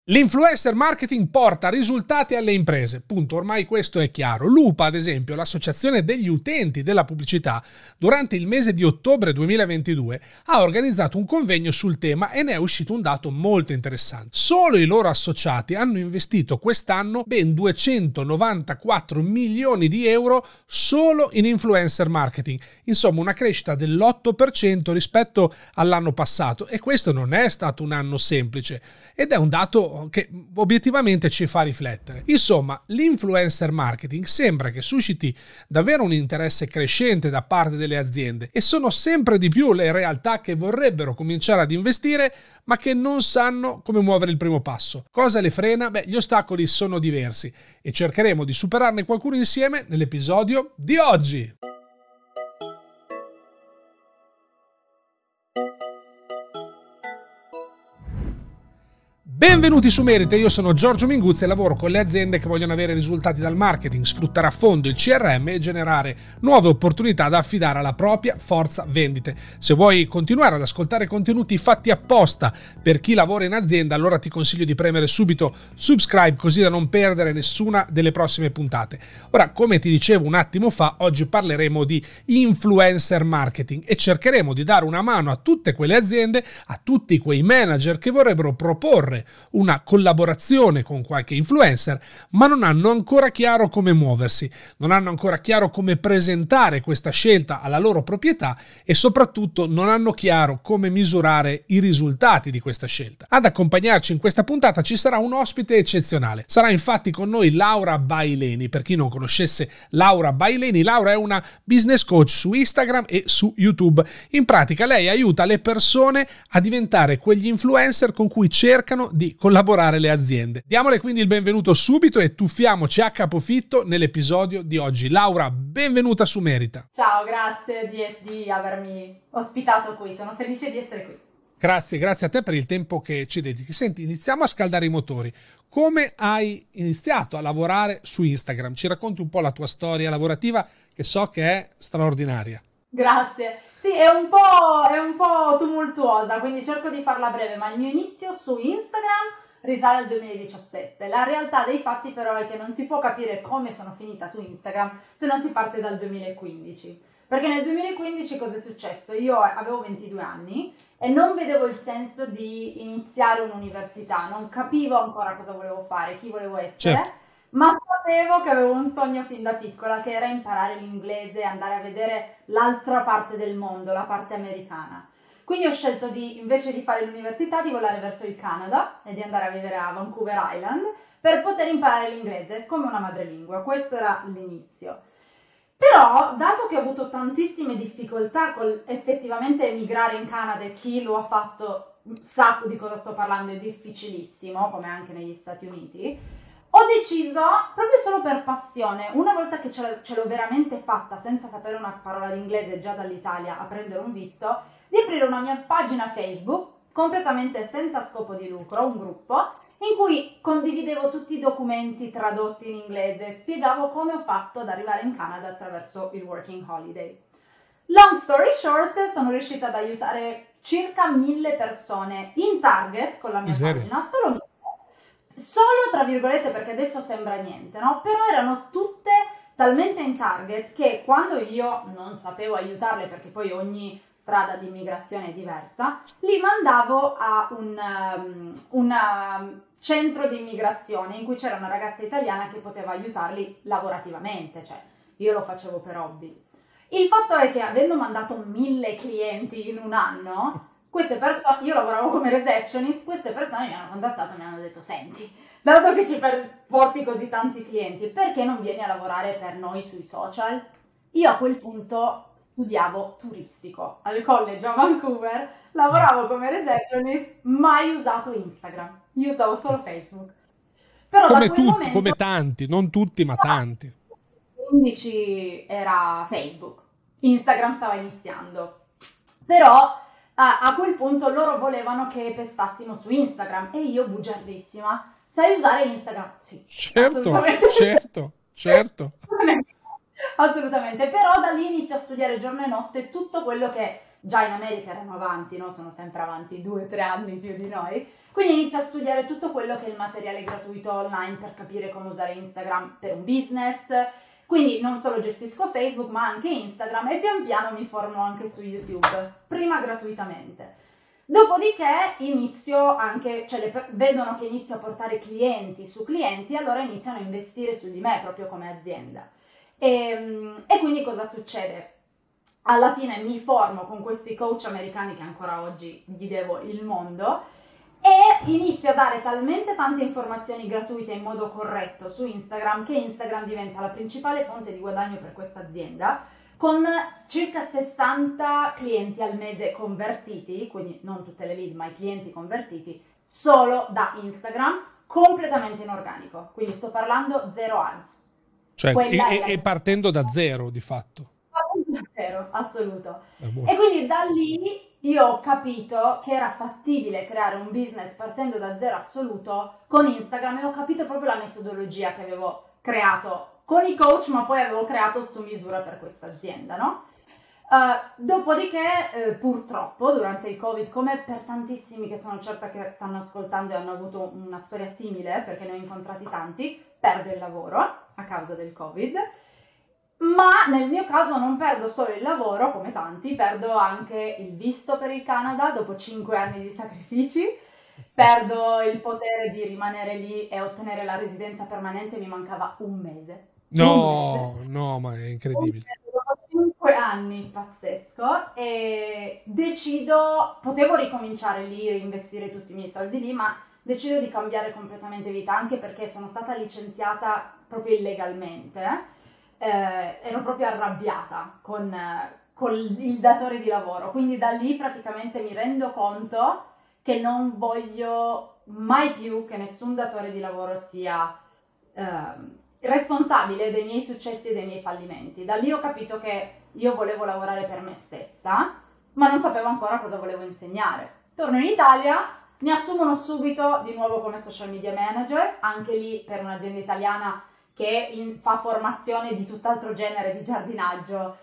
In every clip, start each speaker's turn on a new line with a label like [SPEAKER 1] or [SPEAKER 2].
[SPEAKER 1] L'influencer marketing porta risultati alle imprese, punto, ormai questo è chiaro. L'UPA, ad esempio, l'associazione degli utenti della pubblicità, durante il mese di ottobre 2022 ha organizzato un convegno sul tema e ne è uscito un dato molto interessante. Solo i loro associati hanno investito quest'anno ben 294 milioni di euro solo in influencer marketing, insomma una crescita dell'8% rispetto all'anno passato, e questo non è stato un anno semplice ed è un dato che obiettivamente ci fa riflettere. Insomma, l'influencer marketing sembra che susciti davvero un interesse crescente da parte delle aziende e sono sempre di più le realtà che vorrebbero cominciare ad investire ma che non sanno come muovere il primo passo. Cosa le frena? Gli ostacoli sono diversi e cercheremo di superarne qualcuno insieme nell'episodio di oggi. Benvenuti su Merita, io sono Giorgio Minguzzi e lavoro con le aziende che vogliono avere risultati dal marketing, sfruttare a fondo il CRM e generare nuove opportunità da affidare alla propria forza vendite. Se vuoi continuare ad ascoltare contenuti fatti apposta per chi lavora in azienda, allora ti consiglio di premere subito subscribe così da non perdere nessuna delle prossime puntate. Ora, come ti dicevo un attimo fa, oggi parleremo di influencer marketing e cercheremo di dare una mano a tutte quelle aziende, a tutti quei manager che vorrebbero proporre una collaborazione con qualche influencer, ma non hanno ancora chiaro come muoversi, non hanno ancora chiaro come presentare questa scelta alla loro proprietà e soprattutto non hanno chiaro come misurare i risultati di questa scelta. Ad accompagnarci in questa puntata ci sarà un ospite eccezionale. Sarà infatti con noi Laura Baileni. Per chi non conoscesse Laura Baileni, Laura è una business coach su Instagram e su YouTube. In pratica lei aiuta le persone a diventare quegli influencer con cui cercano di collaborare le aziende. Diamole quindi il benvenuto subito e tuffiamoci a capofitto nell'episodio di oggi. Laura, benvenuta su Merita.
[SPEAKER 2] Ciao, grazie di avermi ospitato qui, sono felice di essere qui.
[SPEAKER 1] Grazie a te per il tempo che ci dedichi. Senti, iniziamo a scaldare i motori. Come hai iniziato a lavorare su Instagram? Ci racconti un po' la tua storia lavorativa, che so che è straordinaria.
[SPEAKER 2] Grazie. Sì, è un po' tumultuosa, quindi cerco di farla breve, ma il mio inizio su Instagram risale al 2017. La realtà dei fatti però è che non si può capire come sono finita su Instagram se non si parte dal 2015. Perché nel 2015 cosa è successo? Io avevo 22 anni e non vedevo il senso di iniziare un'università, non capivo ancora cosa volevo fare, chi volevo essere.
[SPEAKER 1] Certo.
[SPEAKER 2] Ma sapevo che avevo un sogno fin da piccola, che era imparare l'inglese e andare a vedere l'altra parte del mondo, la parte americana. Quindi ho scelto invece di fare l'università, di volare verso il Canada e di andare a vivere a Vancouver Island per poter imparare l'inglese come una madrelingua. Questo era l'inizio. Però, dato che ho avuto tantissime difficoltà con effettivamente emigrare in Canada, e chi lo ha fatto sa di cosa sto parlando, è difficilissimo, come anche negli Stati Uniti, ho deciso, proprio solo per passione, una volta che ce l'ho veramente fatta, senza sapere una parola di inglese già dall'Italia, a prendere un visto, di aprire una mia pagina Facebook, completamente senza scopo di lucro, un gruppo, in cui condividevo tutti i documenti tradotti in inglese, spiegavo come ho fatto ad arrivare in Canada attraverso il Working Holiday. Long story short, sono riuscita ad aiutare circa 1000 persone in target con la mia pagina, solo tra virgolette, perché adesso sembra niente, no? Però erano tutte talmente in target che quando io non sapevo aiutarle, perché poi ogni strada di immigrazione è diversa, li mandavo a un centro di immigrazione in cui c'era una ragazza italiana che poteva aiutarli lavorativamente, cioè io lo facevo per hobby. Il fatto è che avendo mandato 1000 clienti in un anno, queste persone, io lavoravo come receptionist, queste persone mi hanno contattato e mi hanno detto: senti, dato che ci porti così tanti clienti, perché non vieni a lavorare per noi sui social? Io a quel punto studiavo turistico al college a Vancouver, lavoravo come receptionist, mai usato Instagram, io usavo solo Facebook. Però
[SPEAKER 1] come tutti, momento, come tanti, non tutti ma tanti.
[SPEAKER 2] 15 era Facebook, Instagram stava iniziando, però a quel punto loro volevano che pestassimo su Instagram e io, bugiardissima, sai usare Instagram? Sì,
[SPEAKER 1] certo.
[SPEAKER 2] Assolutamente, però da lì inizio a studiare giorno e notte tutto quello che già in America erano avanti, no? Sono sempre avanti 2-3 anni più di noi. Quindi inizio a studiare tutto quello che è il materiale gratuito online per capire come usare Instagram per un business. Quindi non solo gestisco Facebook, ma anche Instagram, e pian piano mi formo anche su YouTube, prima gratuitamente. Dopodiché inizio anche, vedono che inizio a portare clienti su clienti, allora iniziano a investire su di me proprio come azienda. E quindi cosa succede? Alla fine mi formo con questi coach americani che ancora oggi gli devo il mondo, e inizio a dare talmente tante informazioni gratuite in modo corretto su Instagram che Instagram diventa la principale fonte di guadagno per questa azienda, con circa 60 clienti al mese convertiti, quindi non tutte le lead ma i clienti convertiti solo da Instagram, completamente in organico, quindi sto parlando zero ads.
[SPEAKER 1] Cioè, e partendo da zero di fatto.
[SPEAKER 2] Partendo da zero, assoluto. E quindi da lì io ho capito che era fattibile creare un business partendo da zero assoluto con Instagram, e ho capito proprio la metodologia che avevo creato con i coach, ma poi avevo creato su misura per questa azienda, no? Dopodiché, purtroppo, durante il Covid, come per tantissimi che sono certa che stanno ascoltando e hanno avuto una storia simile, perché ne ho incontrati tanti, perdo il lavoro a causa del Covid. Ma nel mio caso non perdo solo il lavoro, come tanti, perdo anche il visto per il Canada dopo 5 anni di sacrifici, perdo il potere di rimanere lì e ottenere la residenza permanente, mi mancava un mese.
[SPEAKER 1] No, ma è incredibile.
[SPEAKER 2] Dopo 5 anni, pazzesco, e potevo ricominciare lì, reinvestire tutti i miei soldi lì, ma decido di cambiare completamente vita, anche perché sono stata licenziata proprio illegalmente. Ero proprio arrabbiata con il datore di lavoro, quindi da lì praticamente mi rendo conto che non voglio mai più che nessun datore di lavoro sia responsabile dei miei successi e dei miei fallimenti. Da lì ho capito che io volevo lavorare per me stessa, ma non sapevo ancora cosa volevo insegnare. Torno in Italia, mi assumono subito di nuovo come social media manager, anche lì per un'azienda italiana che fa formazione di tutt'altro genere, di giardinaggio.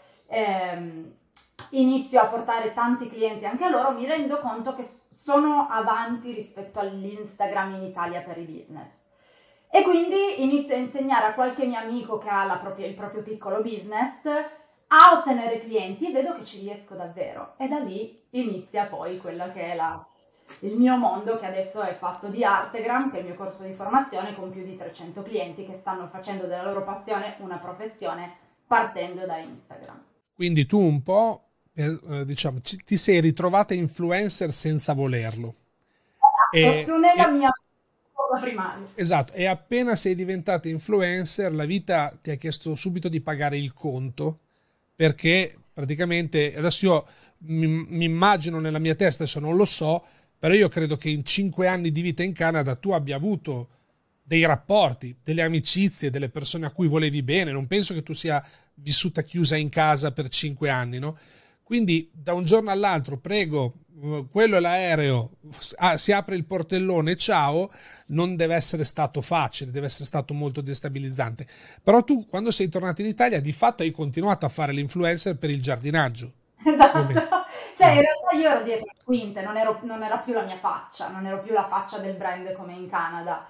[SPEAKER 2] Inizio a portare tanti clienti anche a loro, mi rendo conto che sono avanti rispetto all'Instagram in Italia per i business. E quindi inizio a insegnare a qualche mio amico che ha il proprio piccolo business a ottenere clienti, e vedo che ci riesco davvero. E da lì inizia poi quella che è il mio mondo, che adesso è fatto di Artegram, che è il mio corso di formazione, con più di 300 clienti che stanno facendo della loro passione una professione partendo da Instagram.
[SPEAKER 1] Quindi tu un po', diciamo, ti sei ritrovata influencer senza volerlo.
[SPEAKER 2] Esatto, non è la mia cosa primaria.
[SPEAKER 1] Esatto, e appena sei diventata influencer, la vita ti ha chiesto subito di pagare il conto, perché praticamente, adesso io mi immagino nella mia testa, adesso non lo so, però io credo che in 5 anni di vita in Canada tu abbia avuto dei rapporti, delle amicizie, delle persone a cui volevi bene. Non penso che tu sia vissuta chiusa in casa per 5 anni, no? Quindi da un giorno all'altro, prego, quello è l'aereo, si apre il portellone, ciao, non deve essere stato facile, deve essere stato molto destabilizzante. Però tu, quando sei tornata in Italia, di fatto hai continuato a fare l'influencer per il giardinaggio.
[SPEAKER 2] Esatto. Cioè, in realtà io ero dietro le quinte, non era più la mia faccia, non ero più la faccia del brand come in Canada,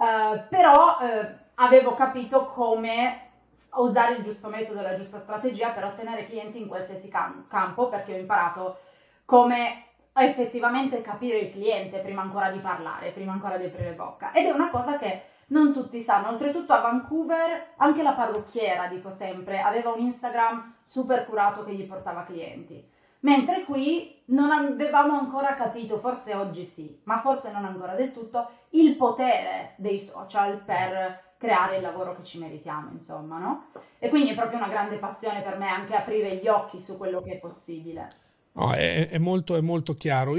[SPEAKER 2] però avevo capito come usare il giusto metodo, la giusta strategia per ottenere clienti in qualsiasi campo, perché ho imparato come effettivamente capire il cliente prima ancora di parlare, prima ancora di aprire bocca. Ed è una cosa che non tutti sanno. Oltretutto a Vancouver anche la parrucchiera, dico sempre, aveva un Instagram super curato che gli portava clienti. Mentre qui non avevamo ancora capito, forse oggi sì, ma forse non ancora del tutto, il potere dei social per creare il lavoro che ci meritiamo, insomma, no? E quindi è proprio una grande passione per me anche aprire gli occhi su quello che è possibile.
[SPEAKER 1] No, è molto chiaro.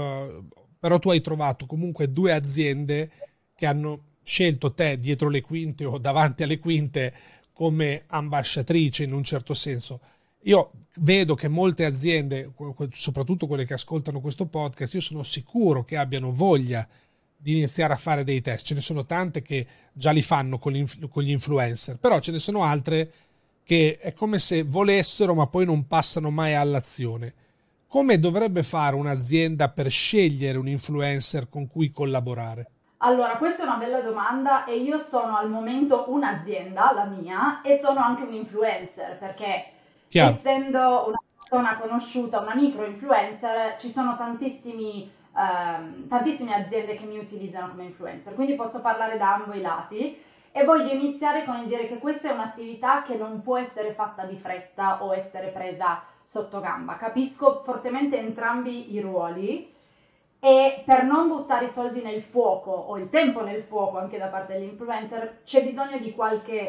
[SPEAKER 1] Però tu hai trovato comunque 2 aziende che hanno scelto te dietro le quinte o davanti alle quinte come ambasciatrice in un certo senso. Io vedo che molte aziende, soprattutto quelle che ascoltano questo podcast, io sono sicuro che abbiano voglia di iniziare a fare dei test. Ce ne sono tante che già li fanno con gli influencer, però ce ne sono altre che è come se volessero ma poi non passano mai all'azione. come dovrebbe fare un'azienda per scegliere un influencer con cui collaborare?
[SPEAKER 2] Allora, questa è una bella domanda e io sono al momento un'azienda, la mia, e sono anche un influencer perché
[SPEAKER 1] Chiaro?
[SPEAKER 2] essendo una persona conosciuta, una micro influencer, ci sono tantissime aziende che mi utilizzano come influencer, quindi posso parlare da ambo i lati e voglio iniziare con il dire che questa è un'attività che non può essere fatta di fretta o essere presa sotto gamba. Capisco fortemente entrambi i ruoli e per non buttare i soldi nel fuoco o il tempo nel fuoco anche da parte dell'influencer c'è bisogno di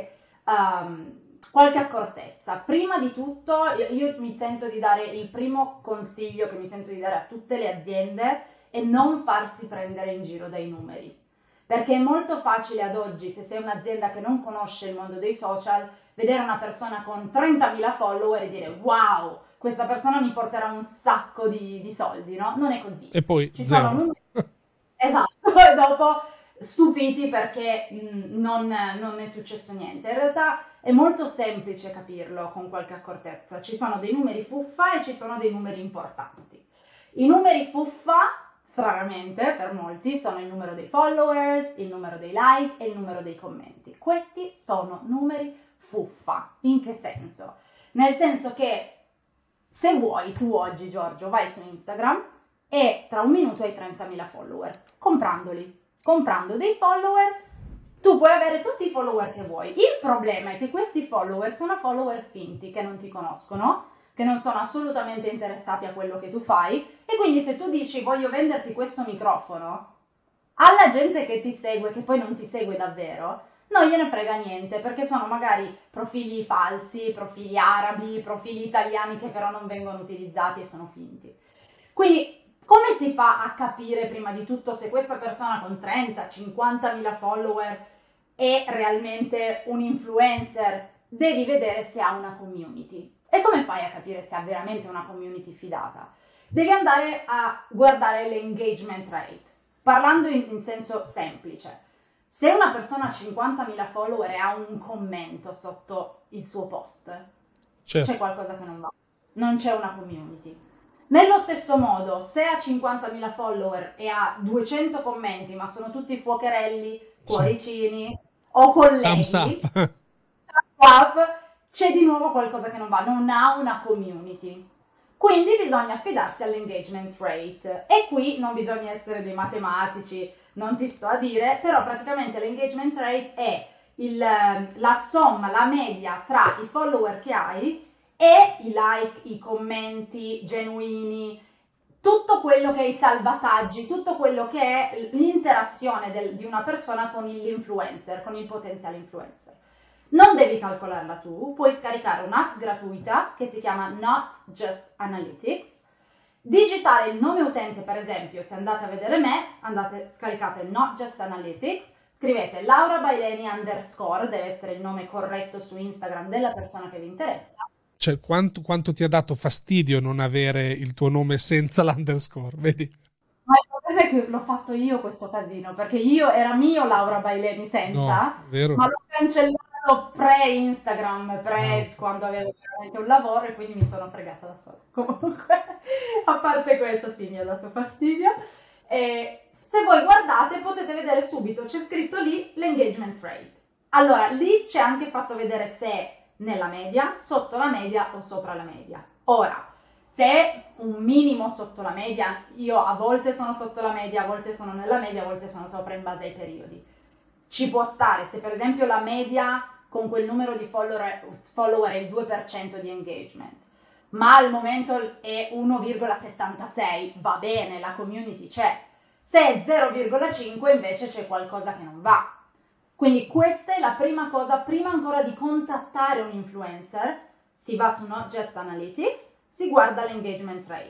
[SPEAKER 2] qualche accortezza. Prima di tutto io mi sento di dare il primo consiglio che mi sento di dare a tutte le aziende è non farsi prendere in giro dai numeri, perché è molto facile ad oggi, se sei un'azienda che non conosce il mondo dei social, vedere una persona con 30.000 follower e dire wow, questa persona mi porterà un sacco di soldi, no? Non è così.
[SPEAKER 1] E poi
[SPEAKER 2] Ci sono
[SPEAKER 1] zero.
[SPEAKER 2] numeri, esatto, e dopo stupiti perché non è successo niente. In realtà è molto semplice capirlo con qualche accortezza. Ci sono dei numeri fuffa e ci sono dei numeri importanti. I numeri fuffa, stranamente per molti, sono il numero dei followers, il numero dei like e il numero dei commenti. Questi sono numeri fuffa. In che senso? Nel senso che se vuoi tu oggi, Giorgio, vai su Instagram e tra un minuto hai 30.000 follower. Comprando dei follower, tu puoi avere tutti i follower che vuoi. Il problema è che questi follower sono follower finti, che non ti conoscono, che non sono assolutamente interessati a quello che tu fai, e quindi se tu dici voglio venderti questo microfono, alla gente che ti segue, che poi non ti segue davvero, non gliene frega niente, perché sono magari profili falsi, profili arabi, profili italiani che però non vengono utilizzati e sono finti. Quindi come si fa a capire prima di tutto se questa persona con 30, 50.000 follower è realmente un influencer? Devi vedere se ha una community. E come fai a capire se ha veramente una community fidata? Devi andare a guardare l'engagement rate, parlando in senso semplice. Se una persona ha 50.000 follower e ha un commento sotto il suo post,
[SPEAKER 1] Certo.
[SPEAKER 2] c'è qualcosa che non va. Non c'è una community. Nello stesso modo, se ha 50.000 follower e ha 200 commenti, ma sono tutti fuocherelli, cuoricini o
[SPEAKER 1] Thumbs
[SPEAKER 2] colleghi,
[SPEAKER 1] up.
[SPEAKER 2] c'è di nuovo qualcosa che non va, non ha una community. Quindi bisogna affidarsi all'engagement rate e qui non bisogna essere dei matematici, non ti sto a dire, però praticamente l'engagement rate è la somma, la media tra i follower che hai e i like, i commenti genuini, tutto quello che è i salvataggi, tutto quello che è l'interazione di una persona con l'influencer, con il potenziale influencer. Non devi calcolarla tu, puoi scaricare un'app gratuita che si chiama Not Just Analytics, digitare il nome utente, per esempio, se andate a vedere me, scaricate Not Just Analytics, scrivete Laura Baileni _ deve essere il nome corretto su Instagram della persona che vi interessa.
[SPEAKER 1] Cioè, quanto ti ha dato fastidio non avere il tuo nome senza l'underscore, vedi?
[SPEAKER 2] Ma il problema è che l'ho fatto io questo casino, perché era mio Laura Baileni senza,
[SPEAKER 1] No, vero?
[SPEAKER 2] ma l'ho cancellato pre-Instagram, quando avevo veramente un lavoro e quindi mi sono fregata da sola. Comunque, a parte questo sì, mi ha dato fastidio. E se voi guardate potete vedere subito, c'è scritto lì l'engagement rate. Allora, lì c'è anche fatto vedere se è nella media, sotto la media o sopra la media. Ora, se è un minimo sotto la media, io a volte sono sotto la media, a volte sono nella media, a volte sono sopra in base ai periodi. Ci può stare, se per esempio la media con quel numero di follower è il 2% di engagement, ma al momento è 1,76, va bene, la community c'è. Se è 0,5 invece c'è qualcosa che non va. Quindi questa è la prima cosa, prima ancora di contattare un influencer, si va su Not Just Analytics, si guarda l'engagement rate.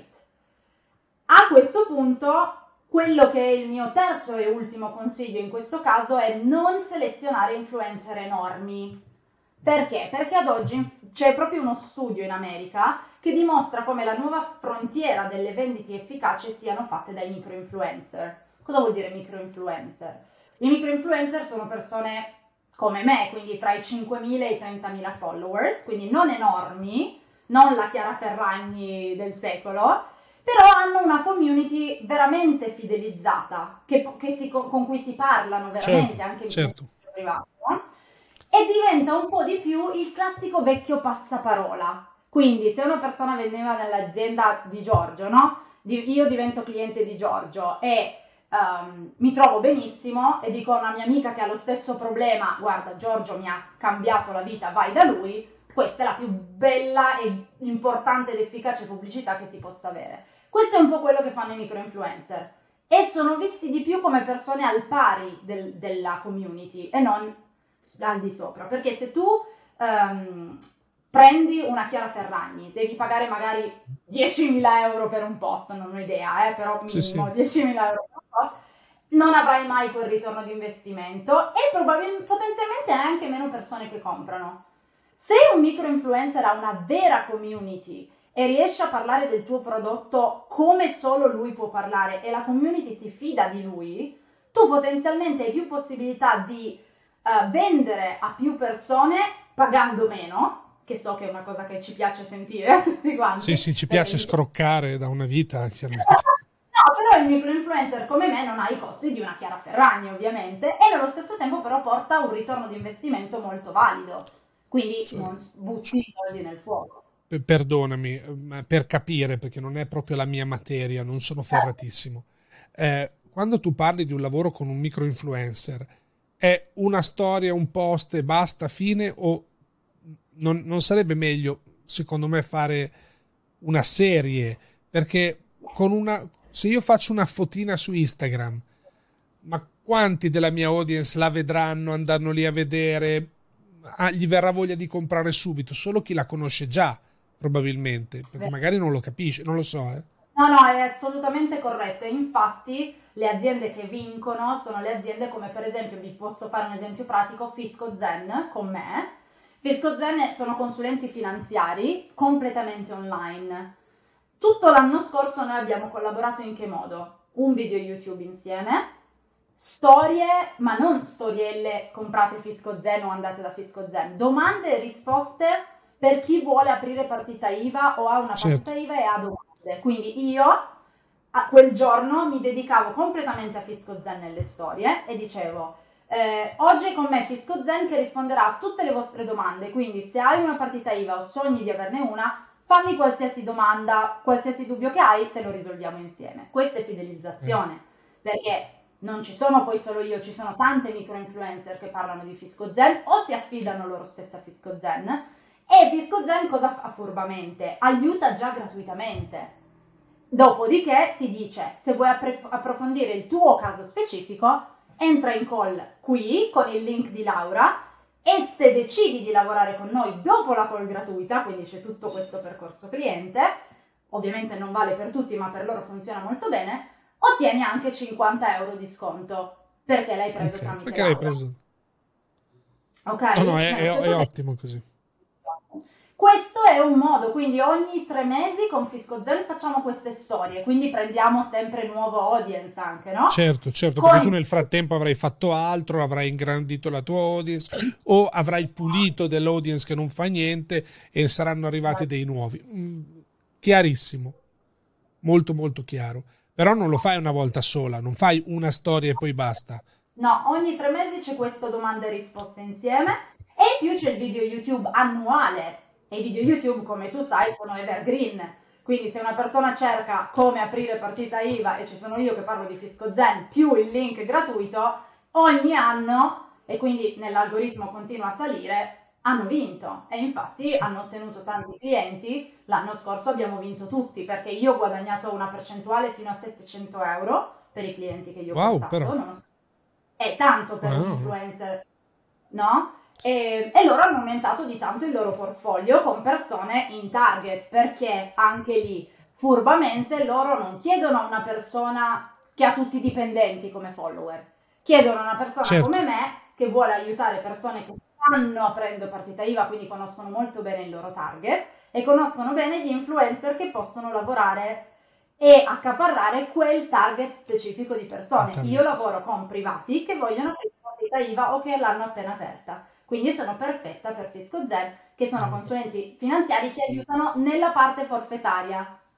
[SPEAKER 2] A questo punto, quello che è il mio terzo e ultimo consiglio in questo caso è non selezionare influencer enormi. Perché? Perché ad oggi c'è proprio uno studio in America che dimostra come la nuova frontiera delle vendite efficaci siano fatte dai micro-influencer. Cosa vuol dire micro-influencer? I micro-influencer sono persone come me, quindi tra i 5.000 e i 30.000 followers, quindi non enormi, non la Chiara Ferragni del secolo, però hanno una community veramente fidelizzata, con cui si parlano
[SPEAKER 1] Certo,
[SPEAKER 2] veramente anche in
[SPEAKER 1] certo.
[SPEAKER 2] privato, no? E diventa un po' di più il classico vecchio passaparola. Quindi se una persona vendeva nell'azienda di Giorgio, no? Io divento cliente di Giorgio e mi trovo benissimo e dico a una mia amica che ha lo stesso problema, guarda, Giorgio mi ha cambiato la vita, vai da lui, questa è la più bella e importante ed efficace pubblicità che si possa avere. Questo è un po' quello che fanno i micro-influencer e sono visti di più come persone al pari della community e non al di sopra, perché se tu prendi una Chiara Ferragni, devi pagare magari 10.000 euro per un post, non ho idea, però
[SPEAKER 1] Sì,
[SPEAKER 2] minimo
[SPEAKER 1] sì.
[SPEAKER 2] 10.000 euro per un post, non avrai mai quel ritorno di investimento e potenzialmente hai anche meno persone che comprano. Se un micro influencer ha una vera community e riesce a parlare del tuo prodotto come solo lui può parlare e la community si fida di lui, tu potenzialmente hai più possibilità di vendere a più persone pagando meno, che so che è una cosa che ci piace sentire a tutti
[SPEAKER 1] Sì,
[SPEAKER 2] quanti,
[SPEAKER 1] sì, ci
[SPEAKER 2] perché
[SPEAKER 1] piace
[SPEAKER 2] mi
[SPEAKER 1] scroccare da una vita, chiaramente.
[SPEAKER 2] No, però il micro influencer come me non ha i costi di una Chiara Ferragni, ovviamente, e nello stesso tempo però porta un ritorno di investimento molto valido. Quindi
[SPEAKER 1] Su-
[SPEAKER 2] non
[SPEAKER 1] su-
[SPEAKER 2] butti i soldi nel fuoco.
[SPEAKER 1] Perdonami, per capire, perché non è proprio la mia materia, non sono ferratissimo. Quando tu parli di un lavoro con un micro influencer, è una storia, un post e basta, fine, o non sarebbe meglio, secondo me, fare una serie? Perché se io faccio una fotina su Instagram, ma quanti della mia audience la vedranno, andranno lì a vedere? Ah, gli verrà voglia di comprare subito? Solo chi la conosce già, probabilmente, perché magari non lo capisce, non lo so, eh.
[SPEAKER 2] No, no, è assolutamente corretto. E infatti le aziende che vincono sono le aziende come per esempio, vi posso fare un esempio pratico, Fisco Zen con me. Fisco Zen sono consulenti finanziari completamente online. Tutto l'anno scorso noi abbiamo collaborato in che modo? Un video YouTube insieme, storie, ma non storielle comprate Fisco Zen o andate da Fisco Zen, domande e risposte per chi vuole aprire partita IVA o ha una
[SPEAKER 1] Certo,
[SPEAKER 2] partita IVA e ha domande. Quindi io a quel giorno mi dedicavo completamente a Fisco Zen nelle storie e dicevo oggi è con me Fisco Zen che risponderà a tutte le vostre domande, quindi se hai una partita IVA o sogni di averne una, fammi qualsiasi domanda, qualsiasi dubbio che hai, te lo risolviamo insieme. Questa è fidelizzazione, perché non ci sono poi solo io, ci sono tante micro influencer che parlano di Fisco Zen o si affidano loro stesse a Fisco Zen e Fisco Zen cosa fa furbamente? Aiuta già gratuitamente. Dopodiché ti dice, se vuoi approfondire il tuo caso specifico, entra in call qui con il link di Laura e se decidi di lavorare con noi dopo la call gratuita, quindi c'è tutto questo percorso cliente, ovviamente non vale per tutti ma per loro funziona molto bene, ottieni anche 50 euro di sconto perché l'hai preso
[SPEAKER 1] ok.
[SPEAKER 2] tramite
[SPEAKER 1] Perché l'hai
[SPEAKER 2] Laura.
[SPEAKER 1] preso?
[SPEAKER 2] Ok?
[SPEAKER 1] No, no,
[SPEAKER 2] Nello
[SPEAKER 1] è
[SPEAKER 2] stesso tempo.
[SPEAKER 1] ottimo così.
[SPEAKER 2] Questo è un modo, quindi ogni 3 mesi con Fisco Zen facciamo queste storie, quindi prendiamo sempre nuovo audience anche, no?
[SPEAKER 1] Certo, certo, perché tu
[SPEAKER 2] Con
[SPEAKER 1] nel frattempo avrai fatto altro, avrai ingrandito la tua audience o avrai pulito dell'audience che non fa niente e saranno arrivati dei nuovi. Chiarissimo, molto molto chiaro. Però non lo fai una volta sola, non fai una storia e poi basta.
[SPEAKER 2] No, ogni 3 mesi c'è questo domande e risposte insieme e in più c'è il video YouTube annuale e i video YouTube come tu sai sono evergreen, quindi se una persona cerca come aprire partita IVA e ci sono io che parlo di Fisco Zen più il link gratuito, ogni anno e quindi nell'algoritmo continua a salire, hanno vinto e infatti
[SPEAKER 1] Sì.
[SPEAKER 2] hanno ottenuto tanti clienti, l'anno scorso abbiamo vinto tutti perché io ho guadagnato una percentuale fino a 700 euro per i clienti che io ho
[SPEAKER 1] Wow,
[SPEAKER 2] portato,
[SPEAKER 1] però.
[SPEAKER 2] è tanto per un
[SPEAKER 1] No, no.
[SPEAKER 2] influencer, no? E loro hanno aumentato di tanto il loro portfolio con persone in target, perché anche lì, furbamente, loro non chiedono a una persona che ha tutti i dipendenti come follower, chiedono a una persona
[SPEAKER 1] Certo,
[SPEAKER 2] come me che vuole aiutare persone che stanno aprendo partita IVA, quindi conoscono molto bene il loro target e conoscono bene gli influencer che possono lavorare e accaparrare quel target specifico di persone. Io
[SPEAKER 1] esattamente.
[SPEAKER 2] lavoro con privati che vogliono aprire partita IVA o che l'hanno appena aperta, quindi sono perfetta per Fisco Zen, che sono
[SPEAKER 1] Perfetto.
[SPEAKER 2] consulenti finanziari che aiutano nella parte forfettaria.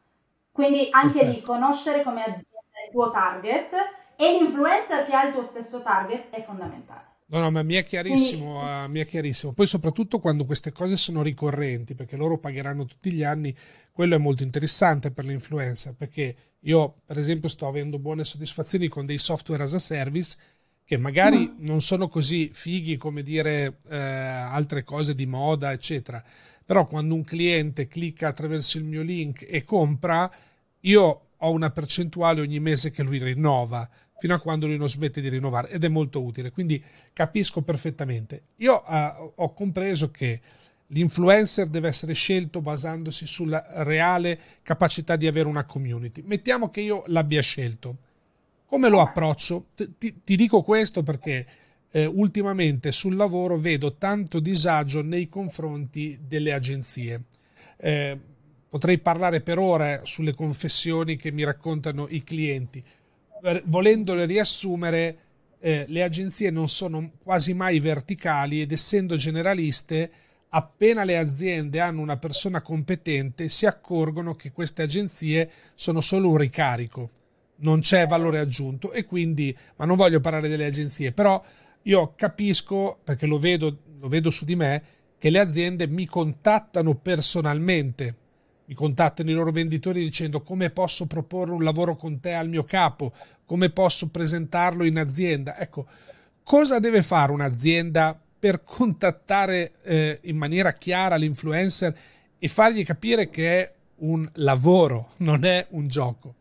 [SPEAKER 2] Quindi anche lì
[SPEAKER 1] Perfetto.
[SPEAKER 2] conoscere come azienda il tuo target e l'influencer che ha il tuo stesso target è fondamentale.
[SPEAKER 1] No, no, ma
[SPEAKER 2] Quindi
[SPEAKER 1] mi è chiarissimo. Poi soprattutto quando queste cose sono ricorrenti, perché loro pagheranno tutti gli anni, quello è molto interessante per l'influencer, perché io, per esempio, sto avendo buone soddisfazioni con dei software as a service che magari
[SPEAKER 2] mm,
[SPEAKER 1] non sono così fighi come dire altre cose di moda, eccetera. Però quando un cliente clicca attraverso il mio link e compra, io ho una percentuale ogni mese che lui rinnova, fino a quando lui non smette di rinnovare, ed è molto utile. Quindi capisco perfettamente. Io ho compreso che l'influencer deve essere scelto basandosi sulla reale capacità di avere una community. Mettiamo che io l'abbia scelto. Come lo
[SPEAKER 2] ok,
[SPEAKER 1] approccio? Ti dico questo perché ultimamente sul lavoro vedo tanto disagio nei confronti delle agenzie. Eh, Potrei parlare per ore sulle confessioni che mi raccontano i clienti. Volendole riassumere, le agenzie non sono quasi mai verticali ed essendo generaliste, appena le aziende hanno una persona competente, si accorgono che queste agenzie sono solo un ricarico, non c'è
[SPEAKER 2] vero.
[SPEAKER 1] valore aggiunto e quindi, ma non voglio parlare delle agenzie, però io capisco, perché lo vedo su di me, che le aziende mi contattano personalmente, mi contattano i loro venditori dicendo come posso proporre un lavoro con te al mio capo, come posso presentarlo in azienda. Ecco, cosa deve fare un'azienda per contattare in maniera chiara l'influencer e fargli capire che è un lavoro, non è un gioco?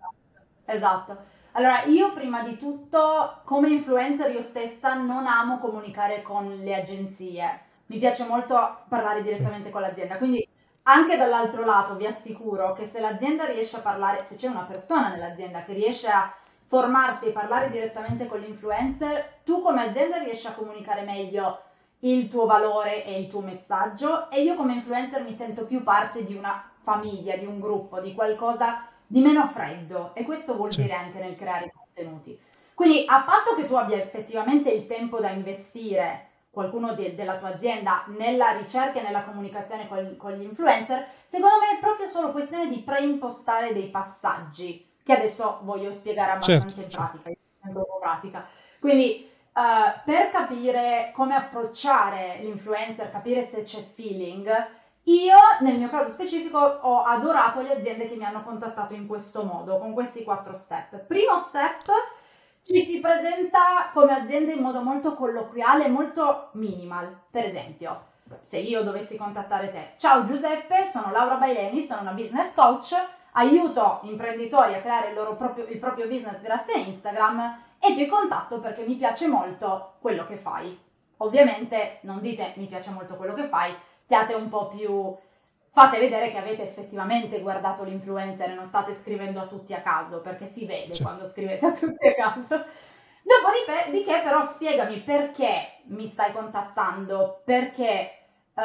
[SPEAKER 2] Esatto. Allora, io prima di tutto, come influencer io stessa, non amo comunicare con le agenzie. Mi piace molto parlare
[SPEAKER 1] Certo.
[SPEAKER 2] direttamente con l'azienda. Quindi, anche dall'altro lato, vi assicuro che se l'azienda riesce a parlare, se c'è una persona nell'azienda che riesce a formarsi e parlare direttamente con l'influencer, tu come azienda riesci a comunicare meglio il tuo valore e il tuo messaggio e io come influencer mi sento più parte di una famiglia, di un gruppo, di qualcosa di meno freddo e questo vuol dire
[SPEAKER 1] Certo.
[SPEAKER 2] anche nel creare i contenuti. Quindi a patto che tu abbia effettivamente il tempo da investire qualcuno della tua azienda nella ricerca e nella comunicazione con gli influencer, secondo me è proprio solo questione di preimpostare dei passaggi che adesso voglio spiegare
[SPEAKER 1] Certo,
[SPEAKER 2] abbastanza in
[SPEAKER 1] certo.
[SPEAKER 2] pratica, in proprio pratica. Quindi per capire come approcciare l'influencer, capire se c'è feeling, io nel mio caso specifico ho adorato le aziende che mi hanno contattato in questo modo, con questi 4 step. Primo step, ci si presenta come azienda in modo molto colloquiale, molto minimal. Per esempio, se io dovessi contattare te, ciao Giuseppe, sono Laura Baileni, sono una business coach, aiuto imprenditori a creare il proprio business grazie a Instagram e ti contatto perché mi piace molto quello che fai. Ovviamente non dite mi piace molto quello che fai, siate un po' più... fate vedere che avete effettivamente guardato l'influencer e non state scrivendo a tutti a caso, perché si vede
[SPEAKER 1] Certo.
[SPEAKER 2] quando scrivete a tutti a caso. Dopodiché però spiegami perché mi stai contattando, perché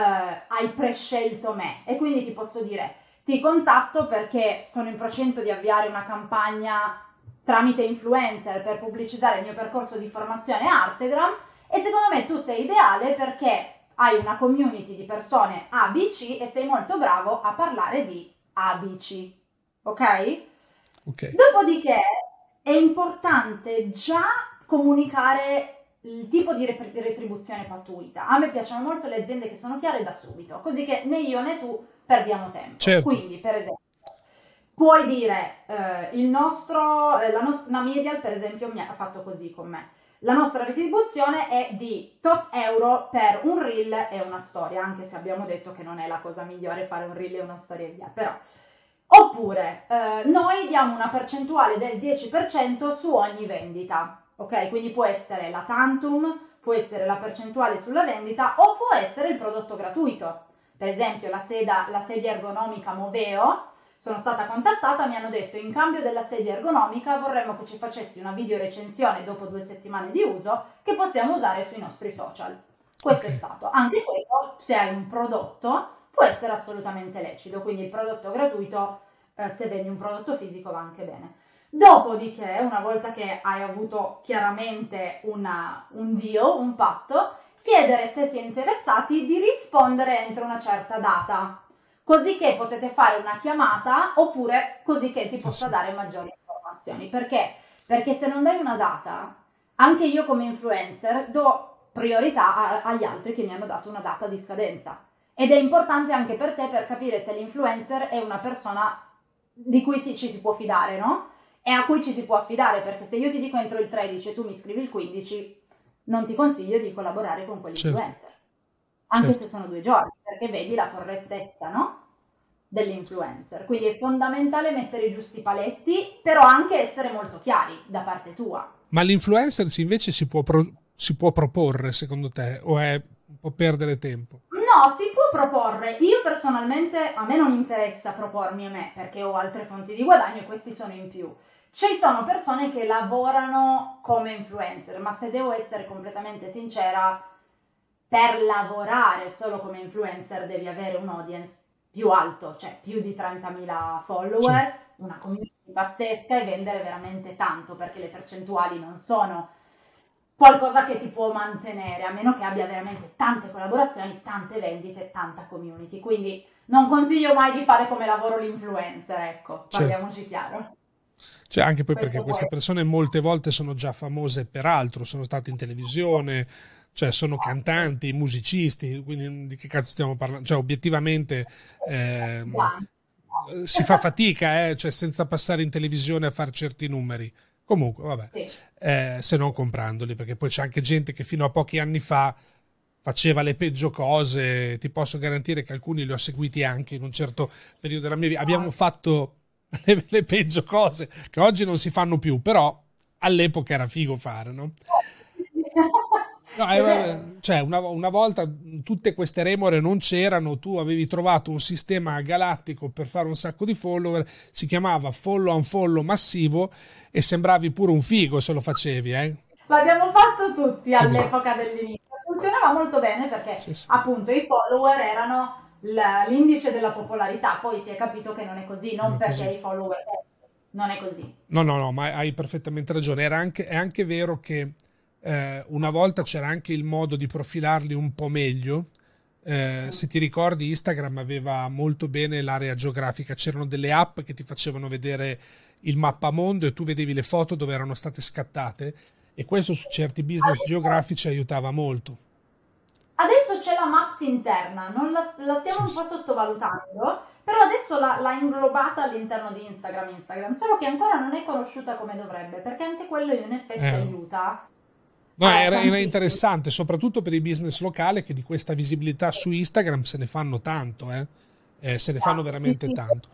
[SPEAKER 2] hai prescelto me e quindi ti posso dire ti contatto perché sono in procinto di avviare una campagna tramite influencer per pubblicizzare il mio percorso di formazione Artegram e secondo me tu sei ideale perché hai una community di persone ABC e sei molto bravo a parlare di ABC, ok?
[SPEAKER 1] Ok.
[SPEAKER 2] Dopodiché è importante già comunicare il tipo di retribuzione pattuita. A me piacciono molto le aziende che sono chiare da subito, così che né io né tu perdiamo tempo.
[SPEAKER 1] Certo.
[SPEAKER 2] Quindi, per esempio, puoi dire la Miriam, per esempio, mi ha fatto così con me. La nostra retribuzione è di tot euro per un reel e una storia, anche se abbiamo detto che non è la cosa migliore fare un reel e una storia e via, però. Oppure noi diamo una percentuale del 10% su ogni vendita, ok? Quindi può essere la tantum, può essere la percentuale sulla vendita o può essere il prodotto gratuito. Per esempio la sedia ergonomica Moveo, sono stata contattata, mi hanno detto in cambio della sedia ergonomica vorremmo che ci facessi una video recensione dopo 2 settimane di uso che possiamo usare sui nostri social. Questo
[SPEAKER 1] Ok.
[SPEAKER 2] è stato. Anche quello, se hai un prodotto, può essere assolutamente lecito, quindi il prodotto gratuito, se vendi un prodotto fisico va anche bene. Dopodiché, una volta che hai avuto chiaramente un deal, un patto, chiedere se si è interessati di rispondere entro una certa data. così che potete fare una chiamata oppure così che ti possa dare maggiori informazioni. Perché? Perché se non dai una data, anche io come influencer do priorità agli altri che mi hanno dato una data di scadenza. Ed è importante anche per te per capire se l'influencer è una persona di cui ci si può fidare, no? E a cui ci si può affidare, perché se io ti dico entro il 13 e tu mi scrivi il 15, non ti consiglio di collaborare con quell'influencer, anche se sono 2 giorni, perché vedi la correttezza, no? Dell'influencer. Quindi è fondamentale mettere i giusti paletti, però anche essere molto chiari da parte tua.
[SPEAKER 1] Ma l'influencer invece si può proporre, secondo te, o è un po' perdere tempo?
[SPEAKER 2] No, si può proporre. Io personalmente, a me non interessa propormi a me, perché ho altre fonti di guadagno e questi sono in più. Ci sono persone che lavorano come influencer, ma se devo essere completamente sincera, per lavorare solo come influencer devi avere un audience più alto, cioè più di 30.000 follower, una community pazzesca e vendere veramente tanto, perché le percentuali non sono qualcosa che ti può mantenere, a meno che abbia veramente tante collaborazioni, tante vendite, tanta community. Quindi non consiglio mai di fare come lavoro l'influencer, ecco, parliamoci chiaro.
[SPEAKER 1] Cioè, anche poi perché queste persone molte volte sono già famose per altro, sono state in televisione, cioè sono cantanti, musicisti, quindi di che cazzo stiamo parlando? Cioè, obiettivamente si fa fatica, cioè senza passare in televisione a fare certi numeri. Comunque, vabbè, se non comprandoli, perché poi c'è anche gente che fino a pochi anni fa faceva le peggio cose, ti posso garantire che alcuni li ho seguiti anche in un certo periodo della mia vita. Abbiamo fatto le peggio cose che oggi non si fanno più, però all'epoca era figo fare, no? No, cioè una volta tutte queste remore non c'erano, tu avevi trovato un sistema galattico per fare un sacco di follower, si chiamava follow unfollow massivo e sembravi pure un figo se lo facevi,
[SPEAKER 2] L'abbiamo fatto tutti all'epoca dell'inizio, funzionava molto bene perché appunto i follower erano l'indice della popolarità, poi si è capito che non è così, non perché i follower non è così.
[SPEAKER 1] No, ma hai perfettamente ragione. È anche vero che una volta c'era anche il modo di profilarli un po' meglio. Se ti ricordi, Instagram aveva molto bene l'area geografica, c'erano delle app che ti facevano vedere il mappamondo e tu vedevi le foto dove erano state scattate, e questo su certi business geografici aiutava molto.
[SPEAKER 2] Adesso c'è la Maps interna, non la stiamo un po' sottovalutando, però adesso l'ha inglobata all'interno di Instagram, solo che ancora non è conosciuta come dovrebbe, perché anche quello in effetti aiuta.
[SPEAKER 1] No, era interessante, soprattutto per i business locali che di questa visibilità su Instagram se ne fanno tanto, se ne fanno veramente tanto.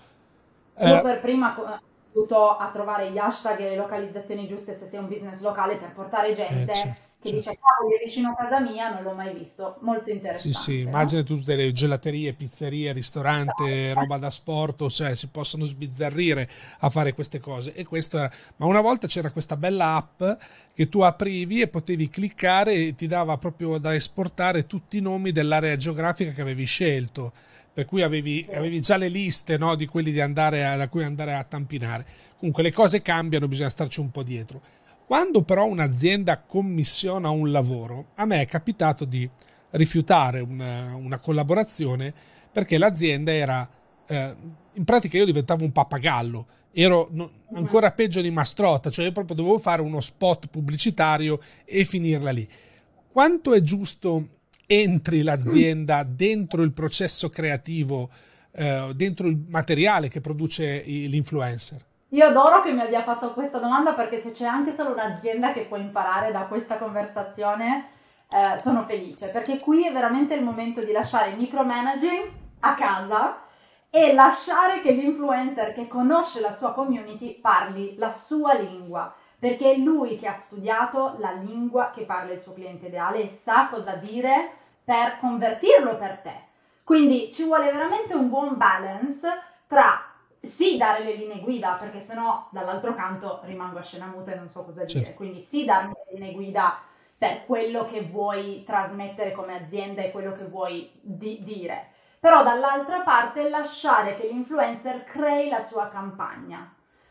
[SPEAKER 2] Io per prima ho aiuto a trovare gli hashtag e le localizzazioni giuste se sei un business locale per portare gente che dice cavolo, è vicino a casa mia, non l'ho mai visto. Molto interessante.
[SPEAKER 1] Sì, immagina tutte le gelaterie, pizzerie, ristoranti, roba da sport, cioè si possono sbizzarrire a fare queste cose. E questo era... Ma una volta c'era questa bella app che tu aprivi e potevi cliccare e ti dava proprio da esportare tutti i nomi dell'area geografica che avevi scelto. Per cui avevi già le liste, no, di quelli da cui andare a tampinare. Comunque le cose cambiano, bisogna starci un po' dietro. Quando però un'azienda commissiona un lavoro, a me è capitato di rifiutare una collaborazione perché l'azienda era, in pratica io diventavo un pappagallo, ero ancora peggio di Mastrota, cioè io proprio dovevo fare uno spot pubblicitario e finirla lì. Quanto è giusto entri l'azienda dentro il processo creativo, dentro il materiale che produce l'influencer?
[SPEAKER 2] Io adoro che mi abbia fatto questa domanda, perché se c'è anche solo un'azienda che può imparare da questa conversazione, sono felice, perché qui è veramente il momento di lasciare il micromanaging a casa e lasciare che l'influencer che conosce la sua community parli la sua lingua, perché è lui che ha studiato la lingua che parla il suo cliente ideale e sa cosa dire per convertirlo per te. Quindi ci vuole veramente un buon balance tra sì dare le linee guida, perché sennò dall'altro canto rimango a scena muta e non so cosa dire, quindi sì darmi le linee guida per quello che vuoi trasmettere come azienda e quello che vuoi dire, però dall'altra parte lasciare che l'influencer crei la sua campagna.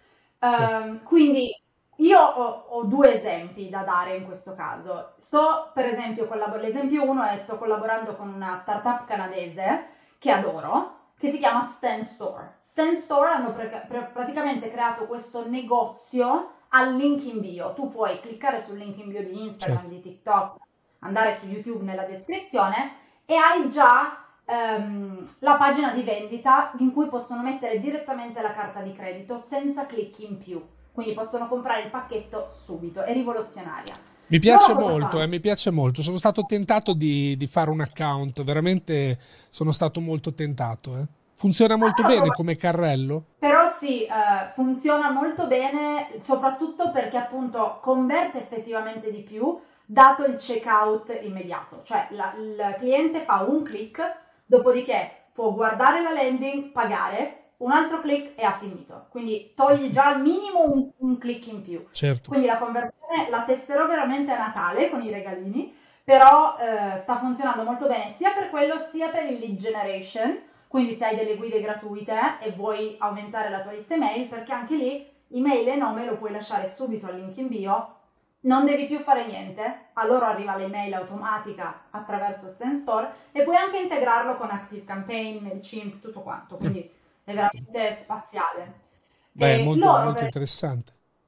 [SPEAKER 2] Quindi io ho 2 esempi da dare in questo caso. Per esempio, l'esempio 1 è sto collaborando con una startup canadese che adoro, che si chiama Stan Store. Stan Store hanno praticamente creato questo negozio al link in bio. Tu puoi cliccare sul link in bio di Instagram,
[SPEAKER 1] Certo.
[SPEAKER 2] di TikTok, andare su YouTube nella descrizione e hai già la pagina di vendita in cui possono mettere direttamente la carta di credito senza click in più. Quindi possono comprare il pacchetto subito. È rivoluzionaria.
[SPEAKER 1] Mi
[SPEAKER 2] Loro
[SPEAKER 1] piace
[SPEAKER 2] cosa
[SPEAKER 1] molto,
[SPEAKER 2] fanno?
[SPEAKER 1] mi piace molto. Sono stato tentato di fare un account, veramente sono stato molto tentato. Funziona molto bene
[SPEAKER 2] Allora,
[SPEAKER 1] come carrello?
[SPEAKER 2] però sì, funziona molto bene, soprattutto perché appunto converte effettivamente di più, dato il checkout immediato. Cioè il cliente fa un click, dopodiché può guardare la landing, pagare, un altro click e ha finito. Quindi togli già al minimo un click in più.
[SPEAKER 1] Certo.
[SPEAKER 2] Quindi la conversione la testerò veramente a Natale con i regalini, però sta funzionando molto bene sia per quello sia per il lead generation. Quindi se hai delle guide gratuite e vuoi aumentare la tua lista email, perché anche lì email e nome lo puoi lasciare subito al link in bio, non devi più fare niente, a loro arriva l'email automatica attraverso Stan Store e puoi anche integrarlo con ActiveCampaign, MailChimp, tutto quanto, quindi è veramente spaziale.
[SPEAKER 1] Beh, è
[SPEAKER 2] E
[SPEAKER 1] molto,
[SPEAKER 2] loro
[SPEAKER 1] molto interessante.